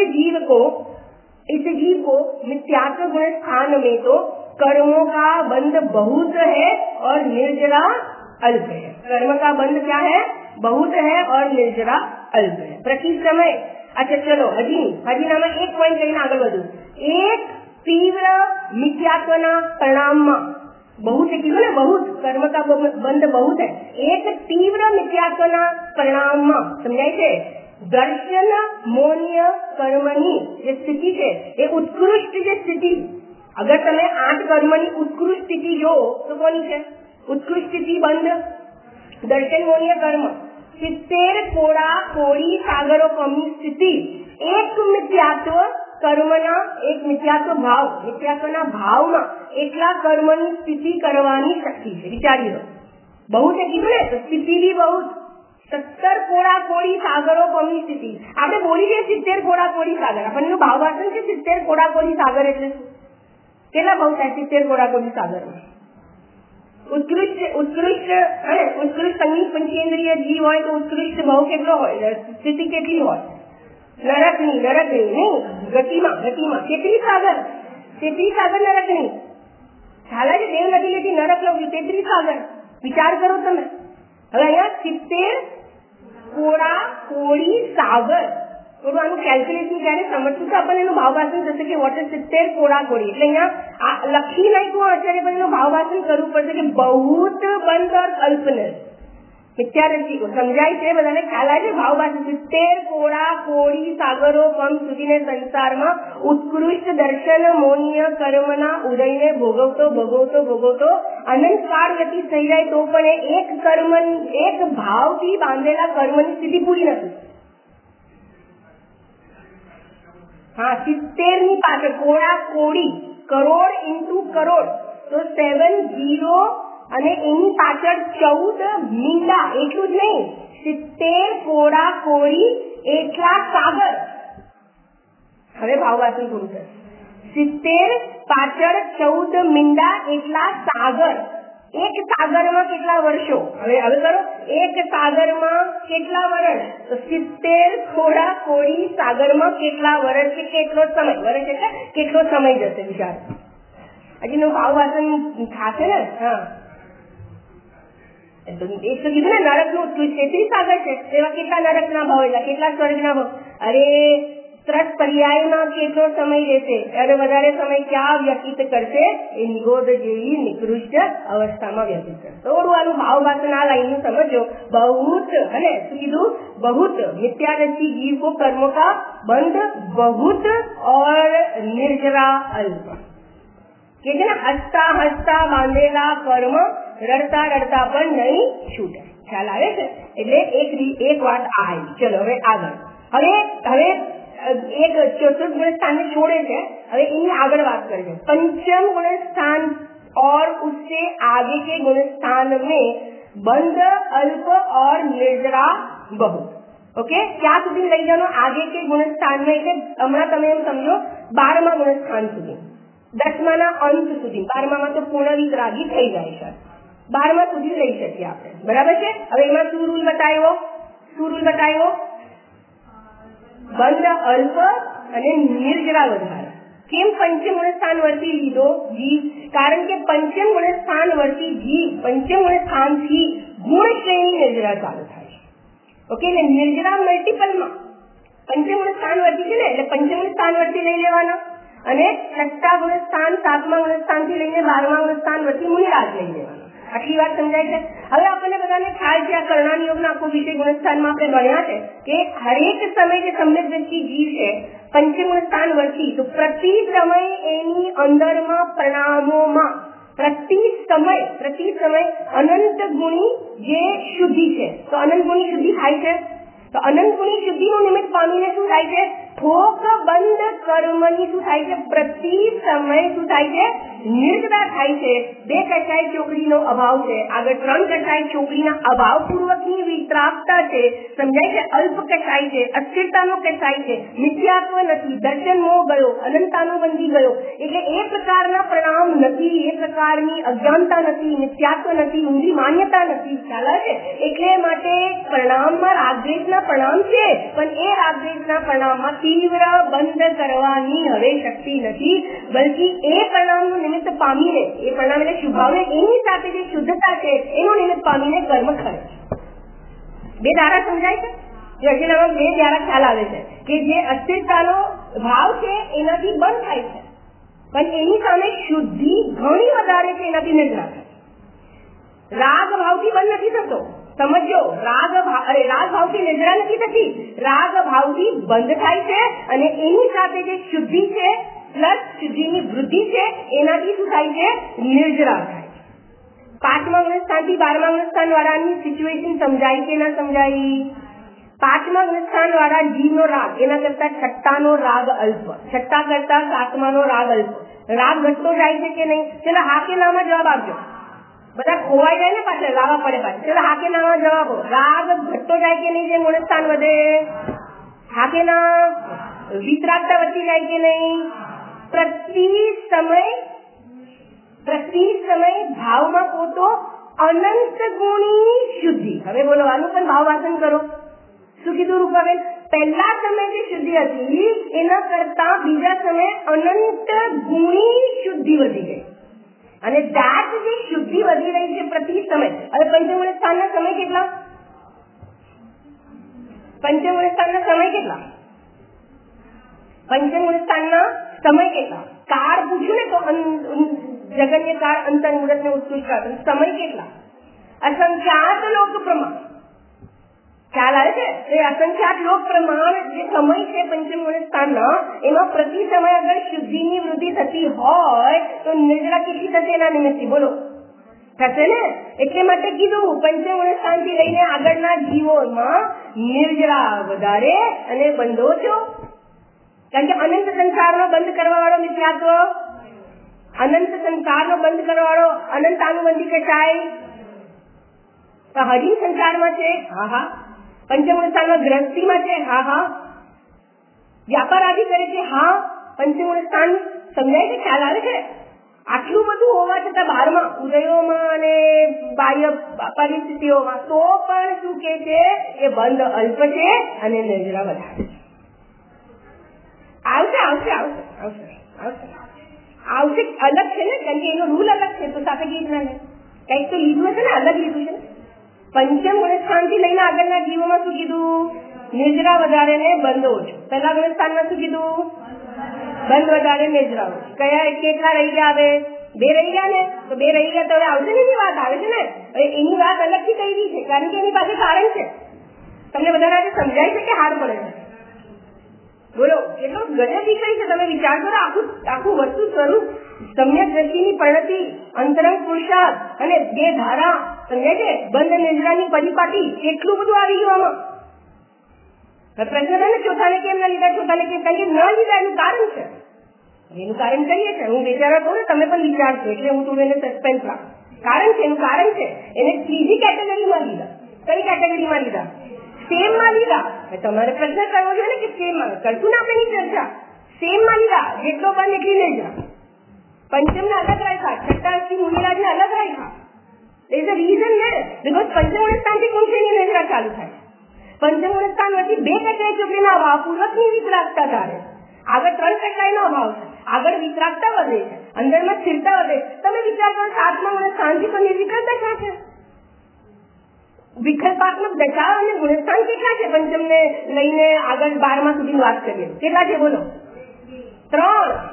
[SPEAKER 1] जीव को मिथ्यात्व गुण स्थान में तो कर्मों का बंध बहुत है और निर्जरा अल्प है. कर्म का बंध क्या है? बहुत है और निर्जरा अल्प है. प्रति समय अच्छा चलो हजी नामा एक पॉइंट कहीं आगे बढ़ू. एक तीव्र मिथ्यात्वना परिणामમાં बहुत है कीधું ને, बहुत कर्म का बंध बहुत है. एक तीव्र मिथ्यात्वના परिणामમાં સમજાય છે દર્શન મોન્ય કર્મની જે સ્થિતિ છે એ ઉત્કૃષ્ટ જે સ્થિતિ, અગર તમે 8 કર્મની ઉત્કૃષ્ટ સ્થિતિ જો તો કોની છે? ઉત્કૃષ્ટ સ્થિતિ બંધ દર્શન મોન્ય કર્મ 70 કોડા કોડી સાગરો કમી સ્થિતિ. એક મિથ્યાત્વ કર્મના એક મિથ્યાત્વ મિથ્યાત્વના ભાવમાં એટલા કર્મની સ્થિતિ કરવાની શક્તિ છે. વિચારી લો, બહુ છે કીધું ને, તો સ્થિતિ બી બહુ. 70 કોડા કોડી સાગરો કમી સ્થિતિ. આપણે બોલી છે 70 કોડા કોડી સાગર, આપણને ભાવાર્થન છે 70 કોડા કોડી સાગર એટલે કેટલા ભાવ થાય 70 કોડા કોડી સાગરમાં? ઉત્કૃષ્ટ સંગીત પંચેન્દ્રિય જીવ હોય તો ઉત્કૃષ્ટ ભાવ કેટલો હોય, સ્થિતિ કેટલી હોય? નરકની નહીં, ગતિમાં તેત્રીસ સાગર નરકની. ખ્યાલ છે? દેવ નથી લેતી, નરક લઉં 33 સાગર. વિચાર કરો તમે. હવે અહીંયા 70 કોડા કોળી સાગર. થોડું આનું કેલ્ક્યુલેશન જયારે સમજશું તો આપણને એનું ભાવભાષણ થશે કે વોટ ઇઝ 70 કોડા કોળી. એટલે અહીંયા લખી નાખ્યું અત્યારે પણ એનું ભાવભાષણ કરવું પડશે કે બહુત બંધ ઓર કલ્પના મિથ્યારચી સમજાય છે બધાને ખ્યાલ આવે છે? ભાવભાષણ 70 કોડા કોળી સાગરો પંપ સુધીને સંસારમાં ઉત્કૃષ્ટ દર્શન મોનીય કર્મના ઉદયને ભોગવતો અનંત કાળ વ્યતીત થઈ જાય તો પણ એક ભાવથી બાંધેલા કર્મની સ્થિતિ પૂરી નથી. હા, 70 ની પાછળ કોડા કોડી, કરોડ ઇન્ટુ કરોડ તો 70 અને એની પાછળ 14 મીંડા. એટલું જ નહીં, 70 કોડા કોળી એટલા સાગર. હવે ભાવવાચન પૂરું થશે. 70 પાછળ 14 મીંડા એટલા સાગર. એક સાગરમાં કેટલા વર્ષો? હવે કરો, એક સાગરમાં કેટલા વર્ષ? તો 70 કોડા કોળી સાગરમાં કેટલા વર્ષ કે કેટલો સમય? વર્ષ એટલે કેટલો સમય જશે વિચાર. હજી નું ભાવવાચન થશે ને. હા, એક તો કીધું ને નરક નું 33 સાગર છે, એવા કેટલા નરક ના ભાવ, એટલા કેટલા સ્વર્ગ ના ભાવ. અરે ત્રસ પર્યાયમાં કેટલો સમય રહેશે, ત્યારે વધારે સમય ક્યાં વ્યતીત કરશે? એ નિગોદ જેવી નિકૃષ્ટ અવસ્થામાં વ્યતીત કરશે. થોડું આનું ભાવભાષણ આ લાઈન નું સમજો. બહુત અને શું કીધું? બહુત मिथ्यारची जीव को कर्मों का बंध बहुत और निर्जरा अल्प. કે છે ને હસતા હસતા બાંધેલા કર્મ રડતા રડતા પણ નહીં છૂટે. ખ્યાલ આવે છે? એટલે એક વાત આ આવી. ચલો હવે આગળ. હવે એક चतुर्थ गुण स्थान ने छोड़े थे, હવે એની આગળ વાત કરે છે. पंचम गुण स्थान और उससे आगे के गुण स्थान में बंध अल्प और निर्जरा बहुत. ओके, क्या સુધી લઈ જવાનો? આગે કે ગુણ સ્થાનમાં, એટલે હમણાં તમે એમ સમજો 12મા ગુણ સ્થાન સુધી, 10માના અંત સુધી. 12મામાં તો પૂર્ણ વિતરાગી થઈ જાય છે, 12મા સુધી લઈ શકીએ આપણે. બરાબર છે? હવે એમાં શું રૂલ બતાવ્યો? બંધ અલ્પ અને નિર્જરા વધારે. કેમ પંચમ ગુણ સ્થાન વર્તી લીધો જીવ? કારણ કે પંચમ ગુણ સ્થાન વર્તી જીવ, પંચમ ગુણ સ્થાન થી ગુણ શ્રેણી નિર્જરા ચાલુ થાય છે. ઓકે, એટલે નિર્જરા મલ્ટીપલમાં પંચમ ગુણ સ્થાન વર્તી છે ને, એટલે પંચમ ગુણ સ્થાન વર્તી લઈ લેવાના અને છઠ્ઠા ગુણ સ્થાન 7મા ગુણ સ્થાન થી લઈને 12મા ગુણ સ્થાન વર્તી મુનિરાજ લઈ લેવાના. આટલી વાત સમજાય છે? હવે આપણને બધાને ખ્યાલ છે આ કર્ણાની યોગનો આખો વિષય ગુણસ્થાનમાં આપણે ભણ્યા છે કે હરેક સમય જે સમ્યક દ્રષ્ટિ જીવ છે પંચમ ગુણ સ્થાન વર્તી, તો પ્રતિ સમય એની અંદરમાં પ્રણામોમાં પ્રતિ સમય અનંત ગુણી જે શુદ્ધિ છે, તો અનંત ગુણી શુદ્ધિ થાય છે. તો અનંત ગુણી શુદ્ધિનું નિમિત્ત પામીને શું થાય છે? ભોગ બંધ કર્મની શું થાય છે? પ્રતિ સમય શું થાય છે? નિર્જરા થાય છે. 2 કસાય ચોકડીનો અભાવ છે, આગળ 3 કસાય ચોકડીના અભાવ પૂર્વકની વિતરાગતા છે. સમજાય છે? અલ્પ કસાય છે, અસ્થિરતાનો કસાય છે, મિથ્યાત્વ નથી, દર્શન મોહ ગયો, અનંતાનો બંધી ગયો. એટલે એ પ્રકારના પરિણામ નથી, એ પ્રકારની અજ્ઞાનતા નથી, મિથ્યાત્વ નથી, ઊંધી માન્યતા નથી. ખ્યાલ આવે છે? એટલે માટે પરિણામમાં રાગદ્વેષના પરિણામ છે, પણ એ રાગદ્વેષના પરિણામમાં તીવ્ર બંધ કરવાની હવે શક્તિ નથી, બલકી એ પરિણામનું નિમિત્ત પામીને, એ પરિણામ એટલે શુભાવને, એની સાથે જે શુદ્ધતા છે એનું નિમિત્ત પામીને કર્મ કરે. 2 ધારા સમજાય છે? રચનામાં 2 ધારા ખ્યાલ આવે છે કે જે અસ્થિરતાનો ભાવ છે એનાથી બંધ થાય છે, પણ એની સામે શુદ્ધિ ઘણી વધારે છે, એનાથી નિર્જરા થાય. રાગ ભાવથી બંધ નથી થતો. સમજો, રાગ ભાવથી નિર્જરા નથી થતી, રાગ ભાવથી બંધ થાય છે અને એની સાથે જે શુદ્ધિ છે પ્લસ શુદ્ધિની વૃદ્ધિ છે એનાથી શું થાય છે? નિર્જરા થાય છે. 5મા ગુણ સ્થાન થી 12મા ગુણ સ્થાન વાળાની સિચ્યુએશન સમજાય કે ના સમજાય? 5મા ગુણ સ્થાન વાળા જીવનો રાગ એના કરતા 6નો રાગ અલ્પ, 6 કરતા 7માનો રાગ અલ્પ. રાગ ઘટતો જાય છે કે નહીં? ચલો હા કે નામાં જવાબ આપજો. બધા ખોવાઈ જાય ને, પાછળ લાવવા પડે પાછળ. ચલો હા કે નામાં જવાબો. રાગ ઘટતો જાય કે નહીં? જે ગુણ સ્થાન વધે, હા કે ના? વિતરાગતા વધતી જાય કે નહીં? પ્રતિ પ્રતિ સમય ભાવમાં પોતો અનંત ગુણી શુદ્ધિ. હવે બોલો આનું પણ ભાવ વાચન કરો. શું કીધું રૂપાબેન? પહેલા સમય જે શુદ્ધિ હતી એના કરતા બીજા સમય અનંત ગુણી શુદ્ધિ વધી ગઈ. અને દાંત જે શુદ્ધિ વધી રહી છે પ્રતિ સમય. હવે પંચમૂળ સ્થાનના સમય કેટલા? પંચમૂળ સ્થાનના સમય કેટલા? પંચમૂળ સ્થાનના સમય કેટલા? કાળ પૂછ્યું ને તો જગન્ય કાળ, અંતર, મુહૂર્ત ને ઉત્કૃષ્ટ કાળ. સમય કેટલા? અસંખ્યાત લોક પ્રમાણ. ખ્યાલ આવે છે? એ અસંખ્યાત લોક પ્રમાણ જે સમય છે પંચમૂળ સ્થાનનો, એમાં પ્રતિ સમય અગર શુદ્ધિની વૃદ્ધિ થતી હોય તો નિર્જરા કેટલી થશે એના નિમિત્તે? બોલો, થશે ને? એટલે માટે કીધું પંચમૂળ સ્થાનથી લઈને આગળના જીવોમાં નિર્જરા વધારે અને બંધો છો. કારણ કે અનંત સંસારનો બંધ કરવા વાળો મિથ્યાત્વ, અનંત સંસારનો બંધ કરવા વાળો અનંત આનુબંધી કસાય તો હજી સંસારમાં છે. હા હા. પંચમૂળ સ્થાનમાં ગ્રસ્તીમાં છે. હા હા. વ્યાપાર આદિ કરે છે. હા. પંચમૂળ સ્થાન સમજાય છે? ખ્યાલ આવે છે? આટલું બધું હોવા છતાં બહારમાં ઉદયોમાં અને બાહ્ય પરિસ્થિતિઓમાં તો પણ શું કે છે? એ બંધ અલ્પ છે અને નિર્જરા વધારે. આવશે આવશે આવશે આવશે આવશે આવશે. અલગ છે ને, કારણ કે એનો રૂલ અલગ છે. તો સાથે કેવી રીતના લે? કંઈક તો લીધું હશે ને, અલગ લીધું છે. પંચમૂળ સ્થાનથી લઈને આગળના જીવોમાં શું કીધું? નિર્જરા વધારે ને બંધ ઓછો. પહેલા મૂળ સ્થાનમાં શું કીધું? બંધ વધારે, નિર્જરા ઓછો. કયા કેટલા રહી ગયા? હવે 2 રહી ગયા ને. તો 2 રહી ગયા તો હવે આવશે ને, એની વાત આવે છે ને. એની વાત અલગથી કહી છે કારણ કે એની પાસે કારણ છે. તમને બધાને આજે સમજાય છે કે હાર પડે છે? બોલો, કેટલો ગજબ વિષય છે. તમે વિચાર કરો, આખું વસ્તુ સ્વરૂપ, સમ્યક દ્રષ્ટિની પરિણતિ, અંતરંગ પુરુષાર્થ અને 2 ધારા, સમજાય છે? બંધ નિર્જરાની પરિપાટી, એટલું બધું આવી ગયું આમાં. પ્રશ્ન થાય ને ચોથાને કેમ ના લીધા? ચોથાને કેમ? કારણ કે ન લીધા એનું કારણ છે. એનું કારણ કહીએ છીએ. હું વિચારવા કહું ને, તમે પણ વિચારશો એટલે હું થોડું એને સસ્પેન્સ રાખું. કારણ છે, એનું કારણ છે. એને ત્રીજી કેટેગરીમાં લીધા. કઈ કેટેગરીમાં લીધા? સેમ માં લીધા. તમારે પ્રશ્ન કરવો જોઈએ ને કે સેમ માં કરશું ને આપણે એની ચર્ચા. સેમ માં લીધા. જેટલો બંધ એટલી નિર્જરા. પંચમ ને અલગ રાખ્યા, છઠ્ઠા અષ્ટી મુનિરાજ ને અલગ રાખ્યા. There is a reason there. Because પંચમૂળ સ્થાનથી કોણ છે એની નિર્જરા ચાલુ થાય. પંચમૂળ સ્થાન વચ્ચે 2 કટાઈ ચોકડીના અભાવ, પૂર્વકની વિતરાગતા ધારે. આગળ 3 કટાઈનો અભાવ છે. આગળ વિતરાગતા વધે છે, અંદરમાં સ્થિરતા વધે. તમે વિચાર કરો, 7મા મૂળ સ્થાનથી તો નિર્વિકલ્પ દશા છે. વિકલ્પાત્મક દશા અને ગુણસ્થાન કેટલા છે? પંચમ ને લઈને આગળ 12મા સુધી વાત કરીએ કેટલા છે? બોલો. 3.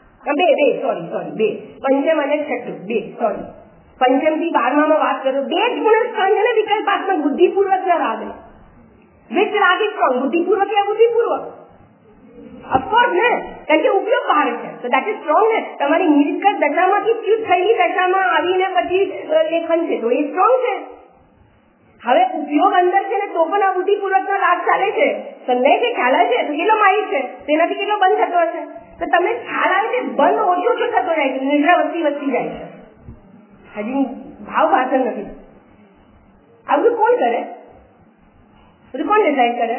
[SPEAKER 1] 2 પંચમ અને છઠ્ઠું 2 સોરી પંચમ થી 12મા વાત કરું. 2 જ ગુણસ્થાન છે ને વિકલ્પાત્મક, બુદ્ધિપૂર્વક ના રાગ. વિચ રાગ ઇઝ સ્ટ્રોંગ? બુદ્ધિપૂર્વક યા બુદ્ધિપૂર્વક? ઓફકોર્સ ને, કારણ કે ઉપયોગ બહાર છે. તો દેટ ઇઝ સ્ટ્રોંગ ને. તમારી નિર્વિકલ્પ દશામાંથી ચ્યુત થયેલી દશામાં આવીને પછી લેખન છે તો એ સ્ટ્રોંગ છે. હવે ઉપયોગ અંદર છે ને તો પણ આ બુદ્ધિપૂર્વકનો લાભ ચાલે છે. સમજાય છે? ખ્યાલ આવે છે? તો કેટલો માહિત છે તેનાથી કેટલો બંધ થતો હશે? તો તમે ખ્યાલ આવે છે બંધ ઓછો થતો જાય છે, નિર્જરા વધતી જાય છે. હજી ભાવ ભાષણ નથી. આ બધું કોણ કરે? બધું કોણ ડિસાઈડ કરે?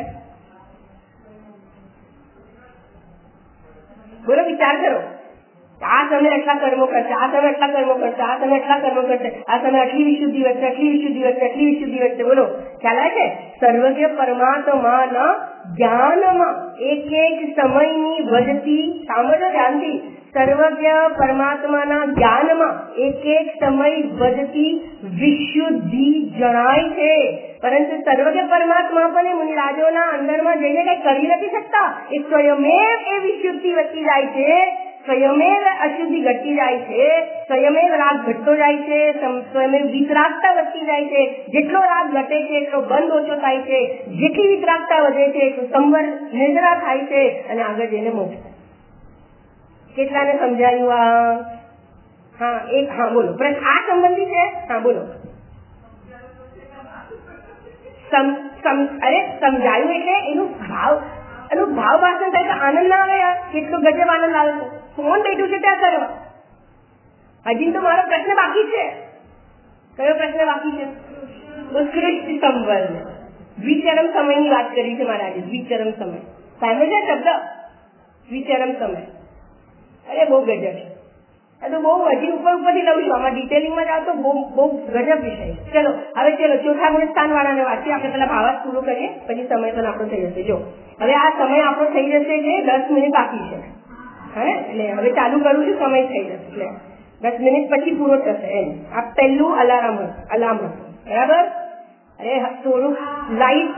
[SPEAKER 1] બોલો, વિચાર કરો. આ સમય એટલા કર્મો કરશે, આ સમય એટલા કર્મો કરશે, આ સમય એટલા કર્મો કરશે, આ સમય આટલી વિશુદ્ધિ વધશે, આટલી વિશુદ્ધિ વધશે, આટલી વિશુદ્ધિ વધશે. બોલો, ખ્યાલ આવે છે? સર્વજ્ઞ પરમાત્માના જ્ઞાનમાં એક સમયની વધતી, સાંભળો ધ્યાનથી, સર્વજ્ઞ પરમાત્માના જ્ઞાનમાં એક સમય વધતી વિશુદ્ધિ જણાય છે. પરંતુ સર્વજ્ઞ પરમાત્મા પણ મુનિરાજોના અંદરમાં જઈને કઈ કરી નથી શકતા. એ સ્વયમેવ એ વિશુદ્ધિ વધતી જાય છે, સ્વયમેવ અશુદ્ધિ ઘટતી જાય છે, સ્વયમેવ રાગ ઘટતો જાય છે, સ્વયમેવ વિતરાગતા વધતી જાય છે. જેટલો રાગ ઘટે છે એટલો બંધ ઓછો થાય છે, જેટલી વિતરાગતા વધે છે એટલું સંવર નિર્જરા થાય છે અને આગળ જઈને મોક્ષ. કેટલાને સમજાયું આ? હા, એક. હા બોલો, આ સંબંધી છે. હા બોલો. અરે સમજાયું એટલે એનું ભાવ ભાષણ થાય તો આનંદ ના આવે યાર. કેટલો ગજબ આનંદ આવે છે. કોણ બેઠું છે ત્યાં કરવા? હજી તો મારો પ્રશ્ન બાકી છે. કયો પ્રશ્ન બાકી છે? ઉત્કૃષ્ટ સંવર, દ્વિચરમ સમયની વાત કરી છે મારા આજે. દ્વિચરમ સમય સાંભળ્યો શબ્દ? દ્વિચરમ સમય. અરે બહુ ગજબ છે. तो बहुत हजी ऊपर लઉં છું આમાં ડિટેલિંગમાં જાવ તો બહુ ગજબ વિષય છે. ચલો હવે ચોથા ગુણસ્થાન વાળાને વાંચીએ. આપણે પેલા ભાવાર્થ પૂરો કરીએ પછી સમય પણ આપણો થઈ જશે. જો હવે આ સમય આપણો થઈ જશે જે 10 મિનિટ બાકી છે. હે એટલે હવે ચાલુ કરું છું, સમય થઈ જશે એટલે 10 મિનિટ પછી પૂરો થશે એમ. આ પહેલું અલાર્મ હતું બરાબર. અરે થોડું લાઈટ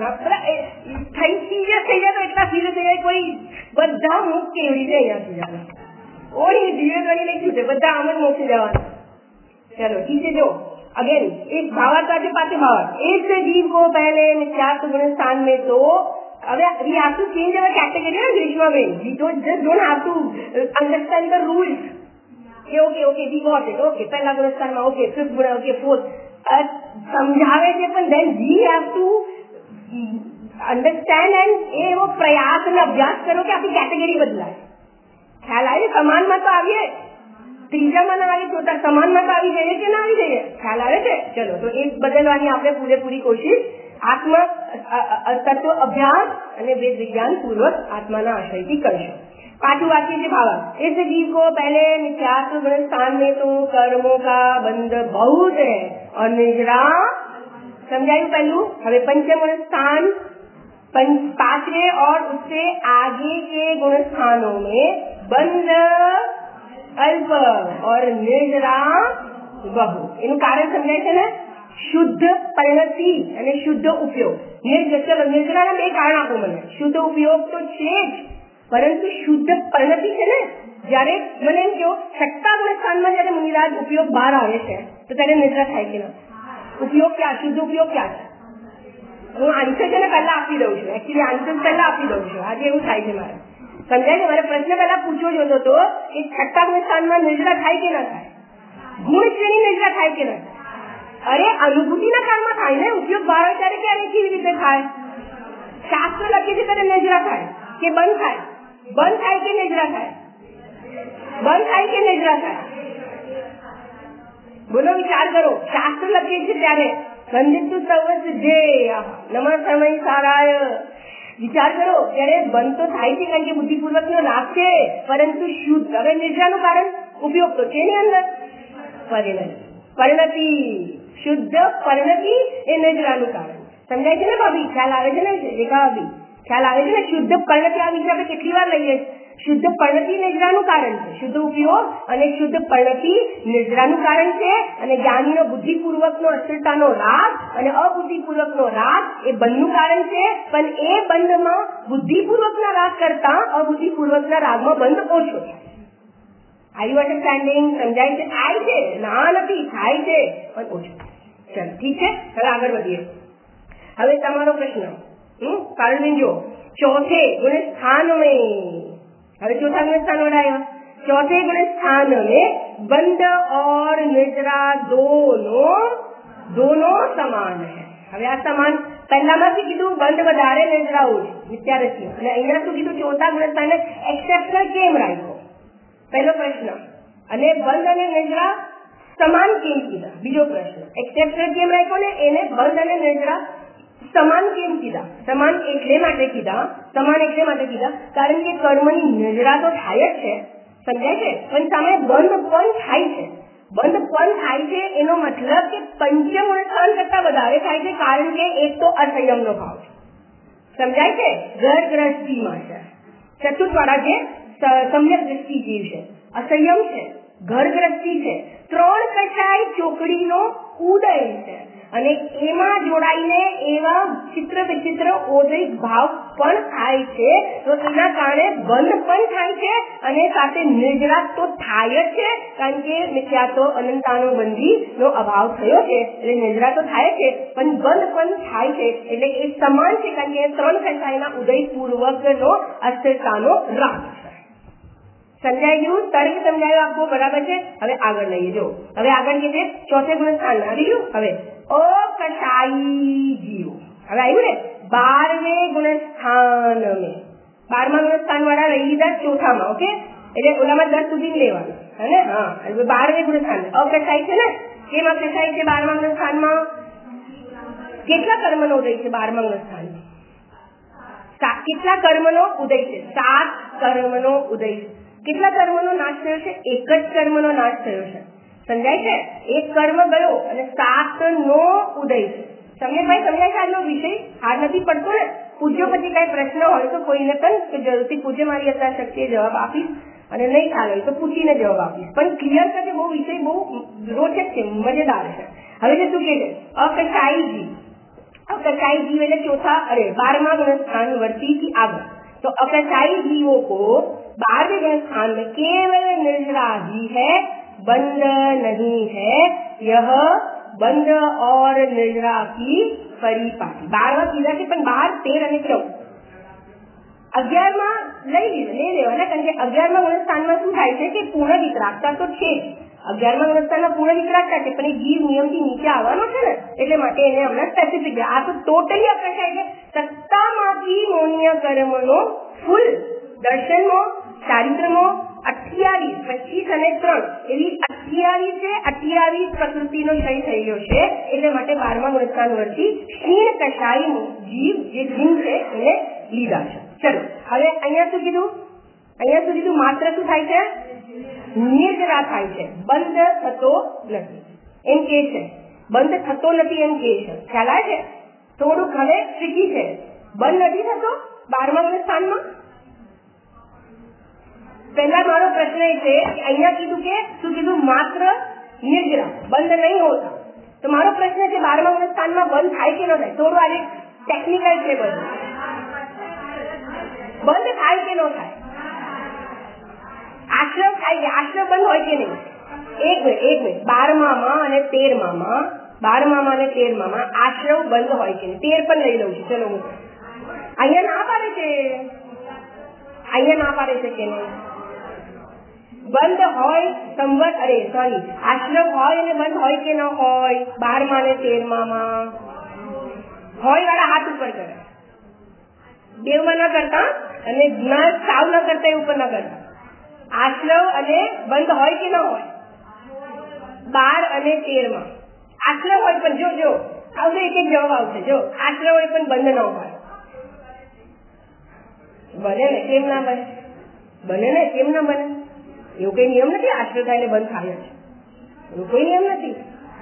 [SPEAKER 1] થઈ જાય તો એટલા સિરિયસ થઈ જાય કોઈ બધા મુખ કેવડી છે અહીંયા ઓળી ધીરે કરી લઈ છે બધા આમ જ મોક્ષ જવાના. चलो ठीक है. जो अगेन एक भावार्थ आगे पाते भावार्थ. एक से जीव को पहले मिथ्यात्व गुण स्थान में तो अबे we have to change our category ना ग्रीष्मा में. We don't have to understand the rules. Okay we got it. Okay पहला गुण स्थान में okay fifth गुण okay fourth समझावे છે પણ then we have to understand and એ वो प्रयास અને અભ્યાસ કરો કે આપણી કેટેગરી બદલાય. ખ્યાલ આવે? સમાનમાં તો આવીએ, ત્રીજામાં ના આવી ચોથા સમાનમાં તો આવી જઈએ કે ના આવી જઈએ? ખ્યાલ આવે છે? ચલો તો એક બદલવાની આપણે પૂરેપૂરી કોશિશ આત્મ તત્વ અભ્યાસ અને વેદ વિज्ञान पूर्वक आत्माना आश्रयથી કરશું. पांचवा वाक्य से भावार्थ. इस जीव को पहले मिथ्यात्व गुण स्थान में तो कर्मों का बंध बहुत है और निजरा समझायु पहलू. હવે पंचम गुण स्थान पांचवे और उससे आगे के गुण स्थानों में बंध अल्प और निर्जरा बहु. એનું કારણ સમજાય છે ને? શુદ્ધ પરિણતિ અને શુદ્ધ ઉપયોગ. ચલો નિર્જરાના બે કારણ આપો મને. શુદ્ધ ઉપયોગ તો છે જ પરંતુ શુદ્ધ પરિણતિ છે ને. જયારે મને એમ કહો છઠ્ઠા ગુણ સ્થાનમાં જયારે મુનિરાજ ઉપયોગ બહાર આવે છે તો ત્યારે નિદ્રા થાય કે ના? ઉપયોગ ક્યાં? શુદ્ધ ઉપયોગ ક્યાં છે? હું આન્સર છે ને પહેલા આપી દઉં છું. એકચ્યુઅલી આન્સર પહેલા આપી દઉં છું. આજે એવું થાય છે મારે. સમજાય છે? મારે પ્રશ્ન પહેલા પૂછવો જોતો હતો કે છઠ્ઠા ગુણ સ્થાનમાં નિદ્રા થાય કે ના થાય? ગુણ શ્રેણી નિદ્રા થાય કે ના થાય? અરે અનુભૂતિના કાળમાં થાય ને. ઉપયોગ બહાર હોય ત્યારે ક્યારે કેવી રીતે થાય? શાસ્ત્ર લખે છે ત્યારે નિદ્રા થાય કે બંધ થાય? બંધ થાય કે નિદ્રા થાય? બંધ થાય કે નિદ્રા થાય? બોલો વિચાર કરો. શાસ્ત્ર લખે છે ત્યારે વંદિતુ સર્વસ્વ જે નમઃ સમય સારાય. વિચાર કરો ત્યારે બંધ તો થાય છે કારણ કે બુદ્ધિપૂર્વક નો લાભ છે પરંતુ શુદ્ધ. હવે નિદ્રાનું કારણ ઉપયોગ તો છે ની અંદર પરિણતિ. શુદ્ધ પરિણતિ એ નિદ્રાનું કારણ. સમજાય છે ને ભાભી? ખ્યાલ આવે છે ને રેખા ભાભી? ખ્યાલ આવે છે ને? શુદ્ધ પરિણતિ આ વિશે આપણે કેટલી વાર લઈએ? શુદ્ધ પરિણતિ નિદ્રાનું કારણ છે. શુદ્ધ ઉપયોગ અને શુદ્ધ પરિણતિ નિદ્રાનું કારણ છે. અને જ્ઞાનીનો બુદ્ધિપૂર્વકનો અસ્થિરતાનો રાગ અને અબુદ્ધિપૂર્વકનો રાગ એ બંધનું કારણ છે. પણ એ બંધમાં બુદ્ધિપૂર્વકના રાગ કરતા અબુદ્ધિપૂર્વકના રાગમાં બંધ ઓછો છે. Are you understanding? સમજાય છે? થાય છે ના નથી, થાય છે પણ ઓછો. ચલો ઠીક છે. હવે આગળ વધીએ. હવે તમારો પ્રશ્ન કારણ જો चौथे गुण स्थान में હવે ચોથા ગુણ સ્થાન વડાયા. चौथे गुण स्थान में बंध और निद्रा दोनों समान है. હવે આ સમાન પહેલામાં શું કીધું? બંધ વધારે નિદ્રા ઓછી વિદ્યાર્થીઓ. અને અહીંયા શું કીધું? ચોથા ગુણ સ્થાને એક્સેપ્શનલ કેમ રાખ્યો? પહેલો પ્રશ્ન. અને બંધ અને નિદ્રા સમાન કેમ કીધા? બીજો પ્રશ્ન. એક્સેપ્શનલ કેમ રાખ્યો ને એને બંધ અને નિદ્રા સમાન કેમ કીધા? સમાન એટલે માટે કીધા કારણ કે કર્મની નિદ્રા તો થાય જ છે. સમજાય છે? પણ સામે બંધ પણ થાય છે. બંધ પણ થાય છે એનો મતલબ કે પંચમ સ્થાન કરતા વધારે થાય છે કારણ કે એક તો અસંયમનો ભાવ છે. સમજાય છે? ઘર ગ્રસ્તીમાં છે. ચતુર્થ વાળા જે સમ્યક દ્રષ્ટિ જીવ છે, અસંયમ છે, ઘર ગ્રસ્તી છે, ત્રણ કચાઈ ચોકડીનો ઉદય છે અને એમાં જોડાઈને એવા ચિત્ર વિચિત્ર ઓદયિક ભાવ પણ થાય છે. તો એના કારણે બંધ પણ થાય છે અને સાથે નિદ્રા તો થાય જ છે કારણ કે મિથ્યાત્વ અનંતાનો બંધીનો અભાવ થયો છે એટલે નિદ્રા તો થાય છે પણ બંધ પણ થાય છે. એટલે એ સમાન છે કારણ કે ત્રણ કચાઈના ઉદયપૂર્વકનો અસ્થિરતાનો રાગ છે. સમજાઈ ગયું? તર્ક સમજાયું આપકો? બરાબર છે. હવે આગળ લઈએ. જો હવે આગળ કે છે ચોથે ગુણ સ્થાન આવી ગયું. હવે અકશાઈ જીવ હવે આવ્યું ને 12મે ગુણ સ્થાન में 12મા ગુણ સ્થાન વાળા રહી લીધા ચોથામાં. ઓકે એટલે ઓલામાં 10 સુધી લેવાનું હે ને? હા 12મે ગુણ સ્થાન અકશાઈ છે ને? કેમ અકશાઈ છે 12મા ગુણ સ્થાનમાં? કેટલા કર્મનો ઉદય છે 12મા ગુણ સ્થાનમાં? કેટલા કર્મનો ઉદય છે? 7 કર્મનો ઉદય છે. કેટલા કર્મનો નાશ થયો છે? એક જ કર્મનો નાશ થયો છે. સમજાય છે? એક કર્મ ગયો અને 7નો ઉદય છે. સમજાય છે? આજનો વિષય હાર નથી પડતો ને? પૂછ્યો પછી કઈ પ્રશ્ન હોય તો કોઈને પણ કે જરૂરથી પૂછે, મારી યથાશક્તિએ જવાબ આપીશ, અને નહીં ખ્યાલ હોય તો પૂછીને જવાબ આપીશ. પણ ક્લિયર છે કે બહુ વિષય બહુ રોચક છે, મજેદાર છે. હવે જે શું કહે છે, અકશાઈ જીવ. अकशाई जीव એટલે ચોથા 12वां गुण स्थान वर्ती की आगे. तो अकशाई जीवों को 12वें गुण स्थान में केवल निर्जरा ही है, बंध नहीं है. यह बंध और निर्जरा की परिपाटी. 12वां कीधा છે પણ 12, 13 અને 14. 11માં લઈ લેવાના, કારણ કે 11મા ગુણ સ્થાનમાં શું થાય છે કે પૂર્ણ વિતરાગતા તો છે. 11મા ગુણ સ્થાનમાં પૂર્ણ વિતરાગતા છે, પણ એ જીવ નિયમથી નીચે આવવાનો છે ને, એટલે માટે એને હમણાં સ્પેસિફિક. આ તો ટોટલી અકશાય એટલે સત્તામાંથી મોનિય કર્મનો ફૂલ દર્શનમાં ચારિત્રમાં 28, 25 અને 3 એવી 28 છે. 28 પ્રકૃતિનો ક્ષય થઈ ગયો છે, એટલે માટે 12મા ગુણ સ્થાન વરથી ક્ષીણ કશાય જીવ જે જીવ છે એને લીધા છે. ચલો હવે અહીંયા શું કીધું? માત્ર શું થાય છે? નિર્જરા થાય છે, બંધ થતો નથી એમ કે છે. બંધ થતો નથી એમ કે છે. ખ્યાલ આવે છે? થોડુંક હવે ટ્રિકી છે. બંધ નથી થતો 12મા ગુણ સ્થાનમાં. પહેલા મારો પ્રશ્ન એ છે કે અહીંયા કીધું કે શું કીધું? માત્ર નિર્જરા, બંધ નહીં હોતા. તો મારો પ્રશ્ન છે 12મા ગુણ સ્થાનમાં બંધ થાય કે ન થાય? થોડું આજે ટેકનિકલ છે. બંધ થાય કે ન થાય? આશ્રવ થાય કે આશ્રવ બંધ હોય કે નહીં? એક મિનિટ 12માં અને 13માં આશ્રવ બંધ હોય કે નહીં? 13 પણ લઈ લઉં છું. ચલો હું અહીંયા ના પાડે છે કે નહીં? બંધ હોય સંવત આશ્રવ હોય અને બંધ હોય કે ન હોય? 12માં અને 13માં હોય વાળા હાથ ઉપર કરે. દેવમાં ન કરતા અને સાવ ન કરતા એવું પણ ન કરતા. આશ્રવ અને બંધ હોય કે ન હોય? 12 અને 13માં આશ્રવ હોય પણ જો આવશે એક જવાબ આવશે. જો આશ્રવ હોય પણ બંધ ન હોય, બને ને? કેમ ના બને? બને ને, કેમ ના બને? એવું કઈ નિયમ નથી આશ્રવ થાય ને બંધ થાય છે. એવું કોઈ નિયમ નથી.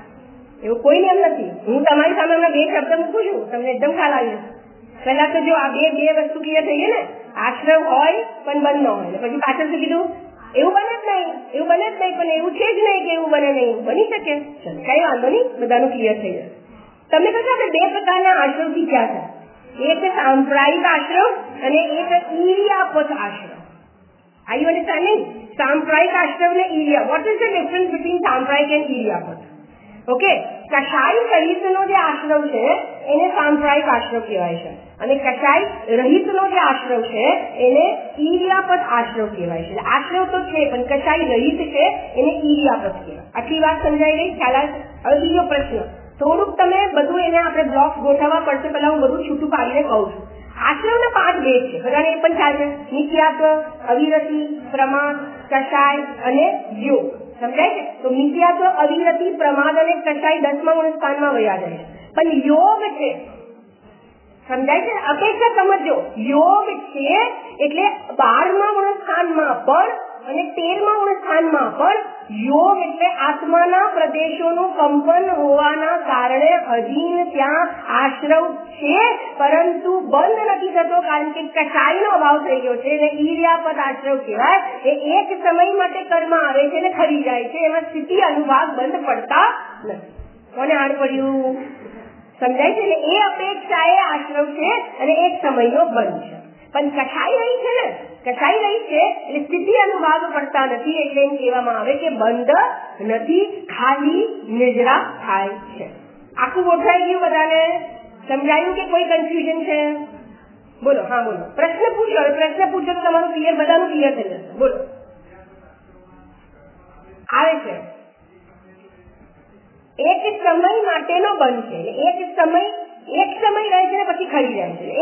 [SPEAKER 1] હું તમારી સામે હમણાં 2 શબ્દ મૂકું છું, તમને એકદમ ખ્યાલ આવી જશે. પહેલા તો જો આ બે વસ્તુ ક્લિયર થઈ ગઈ ને, આશ્રવ હોય પણ બંધ ન હોય. પછી પાછળ શું કીધું? એવું બને જ નહીં, પણ એવું છે જ નહીં કે એવું બને નહીં. બની શકે, કઈ વાંધો નહીં, બધાનું ક્લિયર થઈ જશે. તમને કહો છો આપણે 2 પ્રકારના આશ્રવ શીખ્યા છે. એક સાંપ્રાયિક આશ્રવ અને એક ઈરિયાપથ આશ્રવ. Are you understanding? સાંપ્રાયિક આશ્રવ ને ઈરિયા. What is the difference between સાંપ્રાયિક and ઈરિયાપથ? ઓકે, કશાય સહિતનો જે આશ્રવ છે એને સાંપ્રાયિક આશ્રવ કહેવાય છે, અને કશાય રહિતનો જે આશ્રવ છે એને ઈરિયાપથ આશ્રવ કહેવાય છે. આશ્રવ તો છે પણ કશાય રહિત છે એને ઈરિયાપથ કહેવાય. આટલી વાત સમજાઈ ગઈ? ખ્યાલ આવે? હવે બીજો પ્રશ્ન, થોડુંક તમે બધું એને આપણે બ્લોક્સ ગોઠવવા પડશે. પહેલા હું બધું છૂટું પાડીને કહું છું. આશ્રવના 5 ભેદ છે, બધાને એ પણ ખ્યાલ છે. નિત્યાત્વ, અવિરતિ, પ્રમાદ, કશાય અને યોગ. સમજાય છે? તો નિત્યાત્વ, અવિરતિ, પ્રમાદ અને કશાય 10મા ગુણ સ્થાનમાં વયા જાય છે. પણ યોગ છે, સમજાય છે? અપેક્ષા સમજો, યોગ છે એટલે 12મા ગુણ સ્થાનમાં પણ અને 13મા ગુણ સ્થાનમાં પણ યોગ એટલે આત્માના પ્રદેશોનું કંપન હોવાના કારણે હજી ત્યાં આશ્રવ છે, પરંતુ બંધ નથી થતો, કારણ કે કશાયનો અભાવ થઈ ગયો છે. અને ઈર્યાપદ આશ્રવ કહેવાય. એ એક સમય માટે કર્મ આવે છે અને ખરી જાય છે. એમાં સ્થિતિ અનુભાગ બંધ પડતા નથી. કોને હાડ પડ્યું? સમજાય છે? એ અપેક્ષાએ આશ્રવ છે અને એક સમયનો બંધ છે. પણ કશાય રહી છે ને, કશાય રહી છે એટલે સ્થિતિ અનુભાગ પડતા નથી. એટલે એમ કહેવામાં આવે કે બંધ નથી, ખાલી નિર્જરા થાય છે. આખું ગોઠવાઈ ગયું? બધાને સમજાયું કે કોઈ કન્ફ્યુઝન છે? બોલો. હા બોલો, પ્રશ્ન પૂછો. પ્રશ્ન પૂછો તો તમારું ક્લિયર, બધાનું ક્લિયર થઈ જશે. બોલો. આવે છે એક સમય માટેનો બંધ છે. એક સમય રહે છે ને પછી ખરી જાય છે.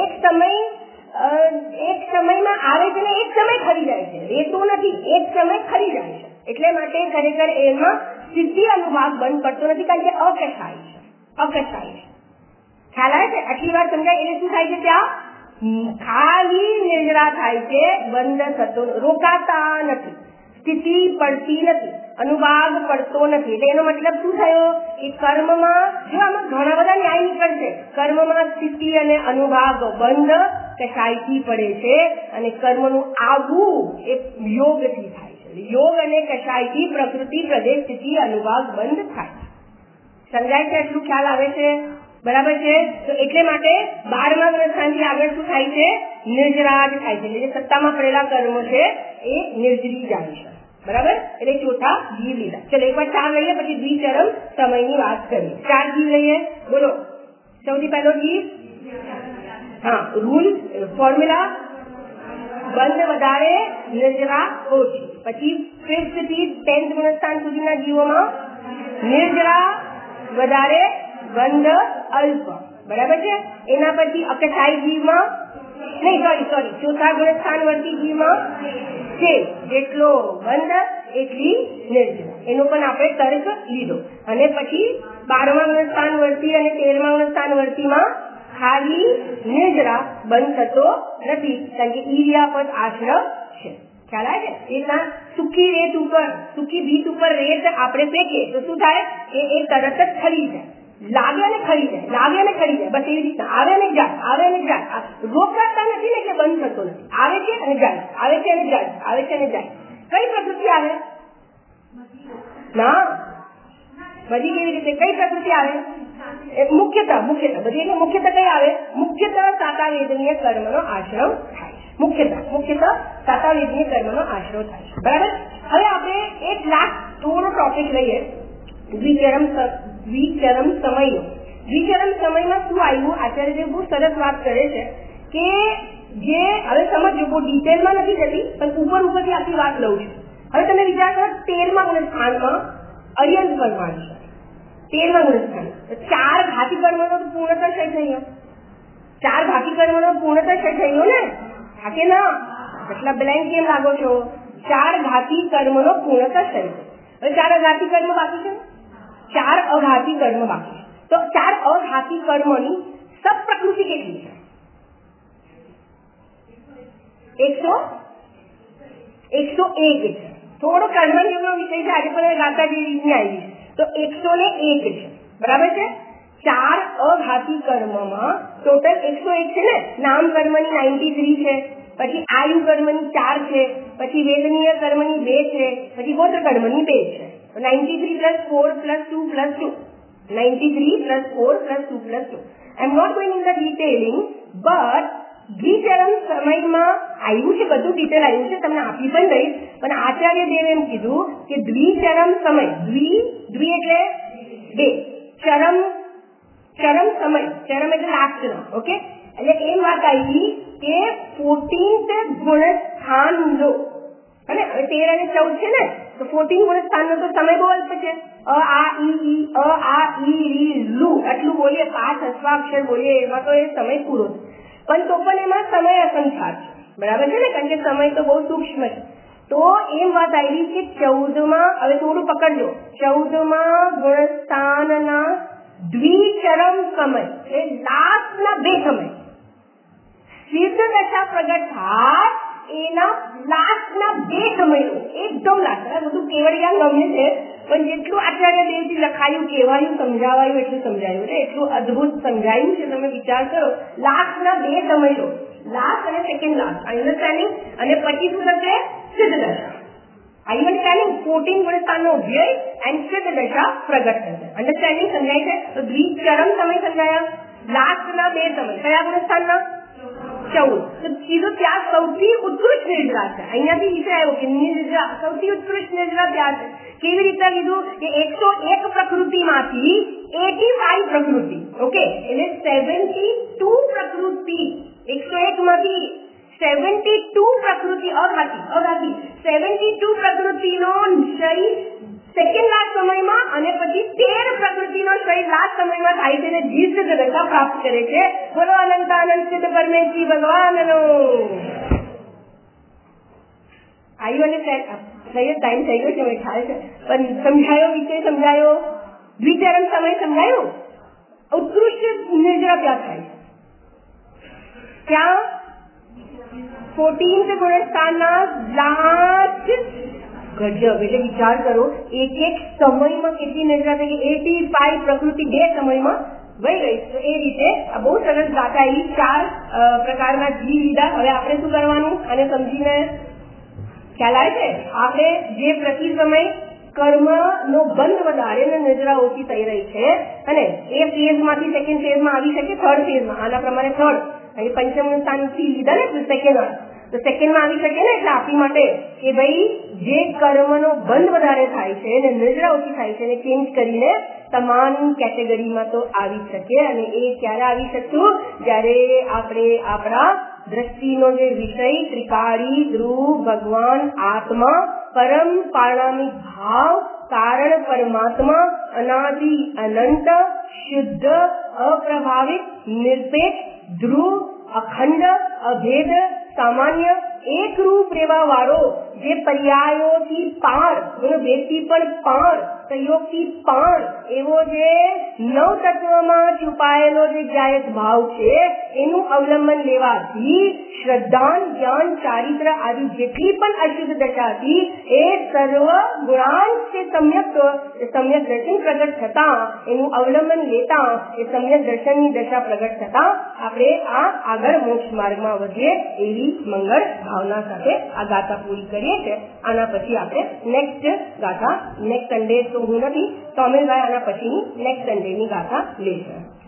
[SPEAKER 1] એક સમયમાં આવે છે ને એક સમય ખરી જાય છે. રહેતું નથી, એક સમય ખરી જાય છે. એટલે માટે ખરેખર એમાં સિદ્ધિ અનુભાગ બંધ પડતો નથી, કારણ કે અકશાય છે. ખ્યાલ આવે છે? આટલી વાર સમજાય. એટલે શું થાય છે? ત્યાં ખાલી નિર્જરા થાય છે, બંધ થતો, રોકાતા નથી, સ્થિતિ પડતી નથી, અનુભાગ પડતો નથી. એટલે એનો મતલબ શું થયો કે કર્મમાં જો આમાં ઘણા બધા ન્યાય નીકળશે. કર્મમાં સ્થિતિ અને અનુભાગ બંધ કશાયથી પડે છે અને કર્મનું આગવું એ યોગથી થાય છે. યોગ અને કશાયથી પ્રકૃતિ પ્રદેશ સ્થિતિ અનુભાગ બંધ થાય. સમજાય છે? એટલું ખ્યાલ આવે છે? બરાબર છે? તો એટલે માટે 12મા ગ્રસ્થાનથી આગળ શું થાય છે? નિર્જરા જ થાય છે. એટલે જે સત્તામાં પડેલા કર્મો છે એ નિર્જરી જાય છે. બરાબર? એટલે ચોથા જીવ લીધા. ચલો એકવાર 4 લઈએ, પછી દ્વિચરમ સમયની વાત કરીએ. 4 જીવ લઈએ, બોલો. સૌથી પહેલો જીવ, હા, રૂલ ફોર્મ્યુલા, બંધ વધારે, નિર્જરા ઓછી. પછી 5th થી 10th ગુણસ્થાન સુધીના જીવોમાં નિર્જરા વધારે, બંધ અલ્પ. બરાબર છે? એના પછી અકશાય જીવમાં નહીં, સોરી, ચોથા ગુણસ્થાન વર્તી જીવમાં છે જેટલો બંધ એટલી નિર્જરા. એનો પણ આપણે તર્ક લીધો. અને પછી 12મા ગુણસ્થાન વર્તી અને 13મા ગુણસ્થાન વર્તીમાં ખાલી નિર્જરા, બંધ થતો નથી, કારણ કે ઈર્યાપદ આશ્રય છે. ખ્યાલ આવે છે? એના સૂકી રેત ઉપર, સૂકી ભીત ઉપર રેત આપણે ફેંકીએ તો શું થાય? એ તરત જ ખરી જાય, લાગે અને ખરી જાય, લાગે અને ખરી જાય. બસ એવી રીતના આવે અને જાય, આવે અને જાય. રોકાતા નથી ને એટલે બંધ થતો નથી. આવે છે અને જાય, આવે છે અને જાય, આવે છે અને જાય. કઈ પ્રકૃતિ આવે? ના, બધી કેવી રીતે? કઈ પ્રકૃતિ આવે? મુખ્યતઃ બધી એટલે મુખ્યતઃ કઈ આવે? મુખ્યતઃ સાતાવેદનીય કર્મનો આશ્રય થાય. મુખ્યતઃ સાતાવેદનીય કર્મનો આશ્રય થાય. બરાબર? હવે આપણે એક લાસ્ટ થોડો ટોપિક લઈએ, દ્વિચરમ સમયનો. દ્વિચરમ સમયમાં શું આવ્યું? આચાર્ય બહુ સરસ વાત કરે છે કે જે હવે સમજો, બહુ ડિટેલમાં નથી જતી, પણ ઉપરથી આખી વાત લઉં છું. હવે તમે વિચાર કરો, 13મા ગુણસ્થાનમાં અર્યંત કર્મ છે. 13મા ગુણસ્થાન 4 ઘાતી કર્મનો પૂર્ણતઃ ક્ષય થઈ ગયો. 4 ઘાતી કર્મનો પૂર્ણતઃ ક્ષય થઈ ગયો ને? હા કે ના? એટલા બ્લેન્ક કેમ લાગો છો? 4 ઘાતી કર્મનો પૂર્ણતઃ ક્ષય થયો. હવે 4 અઘાતી કર્મ બાકી છે, 4 અઘાતી કર્મ બાકી છે. તો 4 અઘાતી કર્મની સબ પ્રકૃતિ કેટલી છે? 101 છે. થોડો કર્મયોગનો વિષય છે આજે, પણ ગાતા જે રીતની આવી તો 101 છે. બરાબર છે? 4 અઘાતી કર્મમાં ટોટલ 101 છે ને. નામ કર્મની 93 છે, પછી આયુ કર્મની 4 છે, પછી વેદનીય કર્મની 2 છે, પછી ગોત્ર કર્મની 2 છે. 93 + 4 + 2 + 2. 93 + 4 + 2 + 2. I am not going in the detailing, but દ્વિચરમ સમયમાં આવ્યું છે, બધું ડિટેલ આવ્યું છે, તમને આપી પણ દઈશ. પણ આચાર્ય દેવ એમ કીધું કે દ્વિચરમ સમય, દ્વિ એટલે 2, ચરમ સમય, ચરમ એટલે લાસ્ટનો. ઓકે? એટલે એમ વાત આવી કે 14th ગુણસ્થાન લો. અને 13 અને 14 છે ને, તો 14 ગુણસ્થાનનો તો સમય બહુ અલ્પ છે. આ ઈ લુ આટલું બોલીએ, 5 હસ્વાક્ષર બોલીએ, એમાં તો એ સમય પૂરો છે. પણ તો પણ એમાં સમય અસંખ્યાત છે. બરાબર છે ને? કારણ કે સમય તો બહુ સૂક્ષ્મ છે. તો એમ વાત આવી કે 14મા, હવે થોડું પકડજો, 14મા ગુણસ્થાનના દ્વિચરમ સમય, એ લાસ્ટના 2 સમય સિદ્ધ દશા પ્રગટ થાય એના લાસ્ટના 2 સમયનો એકદમ લાસ્ટ. બધું કેવડિયા ગમે છે, પણ જેટલું આચાર્ય દેવથી લખાયું, કહેવાયું, સમજાવાયું એટલું સમજાયું છે, એટલું અદભુત સમજાયું છે. તમે વિચાર કરો, લાસ્ટના 2 સમયનો, લાસ્ટ અને સેકન્ડ લાસ્ટ, અન્ડરસ્ટેન્ડિંગ. અને પછી શું થશે? સિદ્ધ દશા. અન્ડરસ્ટેન્ડિંગ? 14 ગુણસ્થાનનો વ્યય એન્ડ સિદ્ધ દશા પ્રગટ થશે. અન્ડરસ્ટેન્ડિંગ? સમજાય છે? તો દ્વિચરમ સમય સમજાયા. લાસ્ટના 2 સમય કયા ગુણસ્થાનના? 14. તો કીધું ત્યાં સૌથી ઉત્કૃષ્ટ નિર્જરા છે. અહીંયાથી વિષય આવ્યો કે નિર્જરા સૌથી ઉત્કૃષ્ટ નિર્જરા ત્યાં છે. કેવી રીતે કીધું કે 101 પ્રકૃતિમાંથી 85 પ્રકૃતિ, ઓકે, એટલે 72 પ્રકૃતિ, 101 માંથી 72 પ્રકૃતિ અઘાતી 72 પ્રકૃતિનો ક્ષય સેકન્ડ લાસ્ટ સમયમાં, અને પછી 13 પ્રકૃતિનો ક્ષય લાસ્ટ સમયમાં થાય છે, અને જીવ સિદ્ધ દશા પ્રાપ્ત કરે છે. બોલો અનંત આનંદ સિદ્ધ પરમેશ્વરી ભગવાનનો. આવ્યો ને ટાઈમ થઈ ગયો છે, મને ખ્યાલ છે, પણ સમજાયો, વિષય સમજાયો, દ્વિચરમ સમય સમજાયો. ઉત્કૃષ્ટ નિર્જરા ક્યાં થાય? क्या 14 से गुणस्थानना लास्ट गजब એટલે વિચાર કરો એક સમયમાં કેટલી નજરા થઈ ગઈ 85 પ્રકૃતિ 2 સમયમાં વહી ગઈ. તો એ રીતે આ બહુ સરસ ગાથા એ 4 પ્રકારના જીવ લીધા. હવે આપણે શું કરવાનું અને સમજીને ખ્યાલ આવે છે આપણે જે પ્રતિ સમય કર્મનો બંધ વધારે ને નજરા ઓછી થઈ રહી છે અને એ ફેઝમાંથી સેકન્ડ ફેઝમાં આવી શકે થર્ડ ફેઝમાં આના પ્રમાણે થર્ડ પંચમનું સ્થાનથી લીધા ને સેકન્ડ તો સેકન્ડમાં આવી શકે ને એટલે આપણી માટે કે ભાઈ જે કર્મનો બંધ વધારે થાય છે અને નજરા ઓછી થાય છે એને ચેન્જ કરીને તમામ કેટેગરીમાં તો આવી શકે. અને એ ક્યારે આવી શકશું જ્યારે આપણે આપણા દ્રષ્ટિનો જે વિષય ત્રિકાળી ધ્રુવ ભગવાન આત્મા પરમ પારણામિક ભાવ કારણ પરમાત્મા અનાદિ અનંત શુદ્ધ અપ્રભાવિત નિરપેક્ષ ધ્રુવ અખંડ અભેદ સામાન્ય એક રૂપ રહેવા વાળો જે પર્યાયોથી પાર ભેદથી પણ પાર સંયોગથી પાર એવો જે નવ તત્વમાં છુપાયેલો જે જાયક ભાવ છે એનું અવલંબન લેવાથી શ્રદ્ધા જ્ઞાન ચારિત્ર આદિ જેટલી પણ અશુદ્ધ દશા હતી એ સર્વ ગુણાંશ કે સમ્યક દર્શન પ્રગટ થતા એનું અવલંબન લેતા એ સમ્યક દર્શનની દશા પ્રગટ થતા આપણે આ આગળ મોક્ષ માર્ગમાં વધીએ એવી મંગળ ભાવના સાથે આ ગાથા પૂરી કરીએ છીએ. આના પછી આપણે નેક્સ્ટ ગાથા નેક્સ્ટ સન્ડે તો હું નથી તો અમીરભાઈ આના પછીની નેક્સ્ટ સન્ડેની ગાથા લેશે.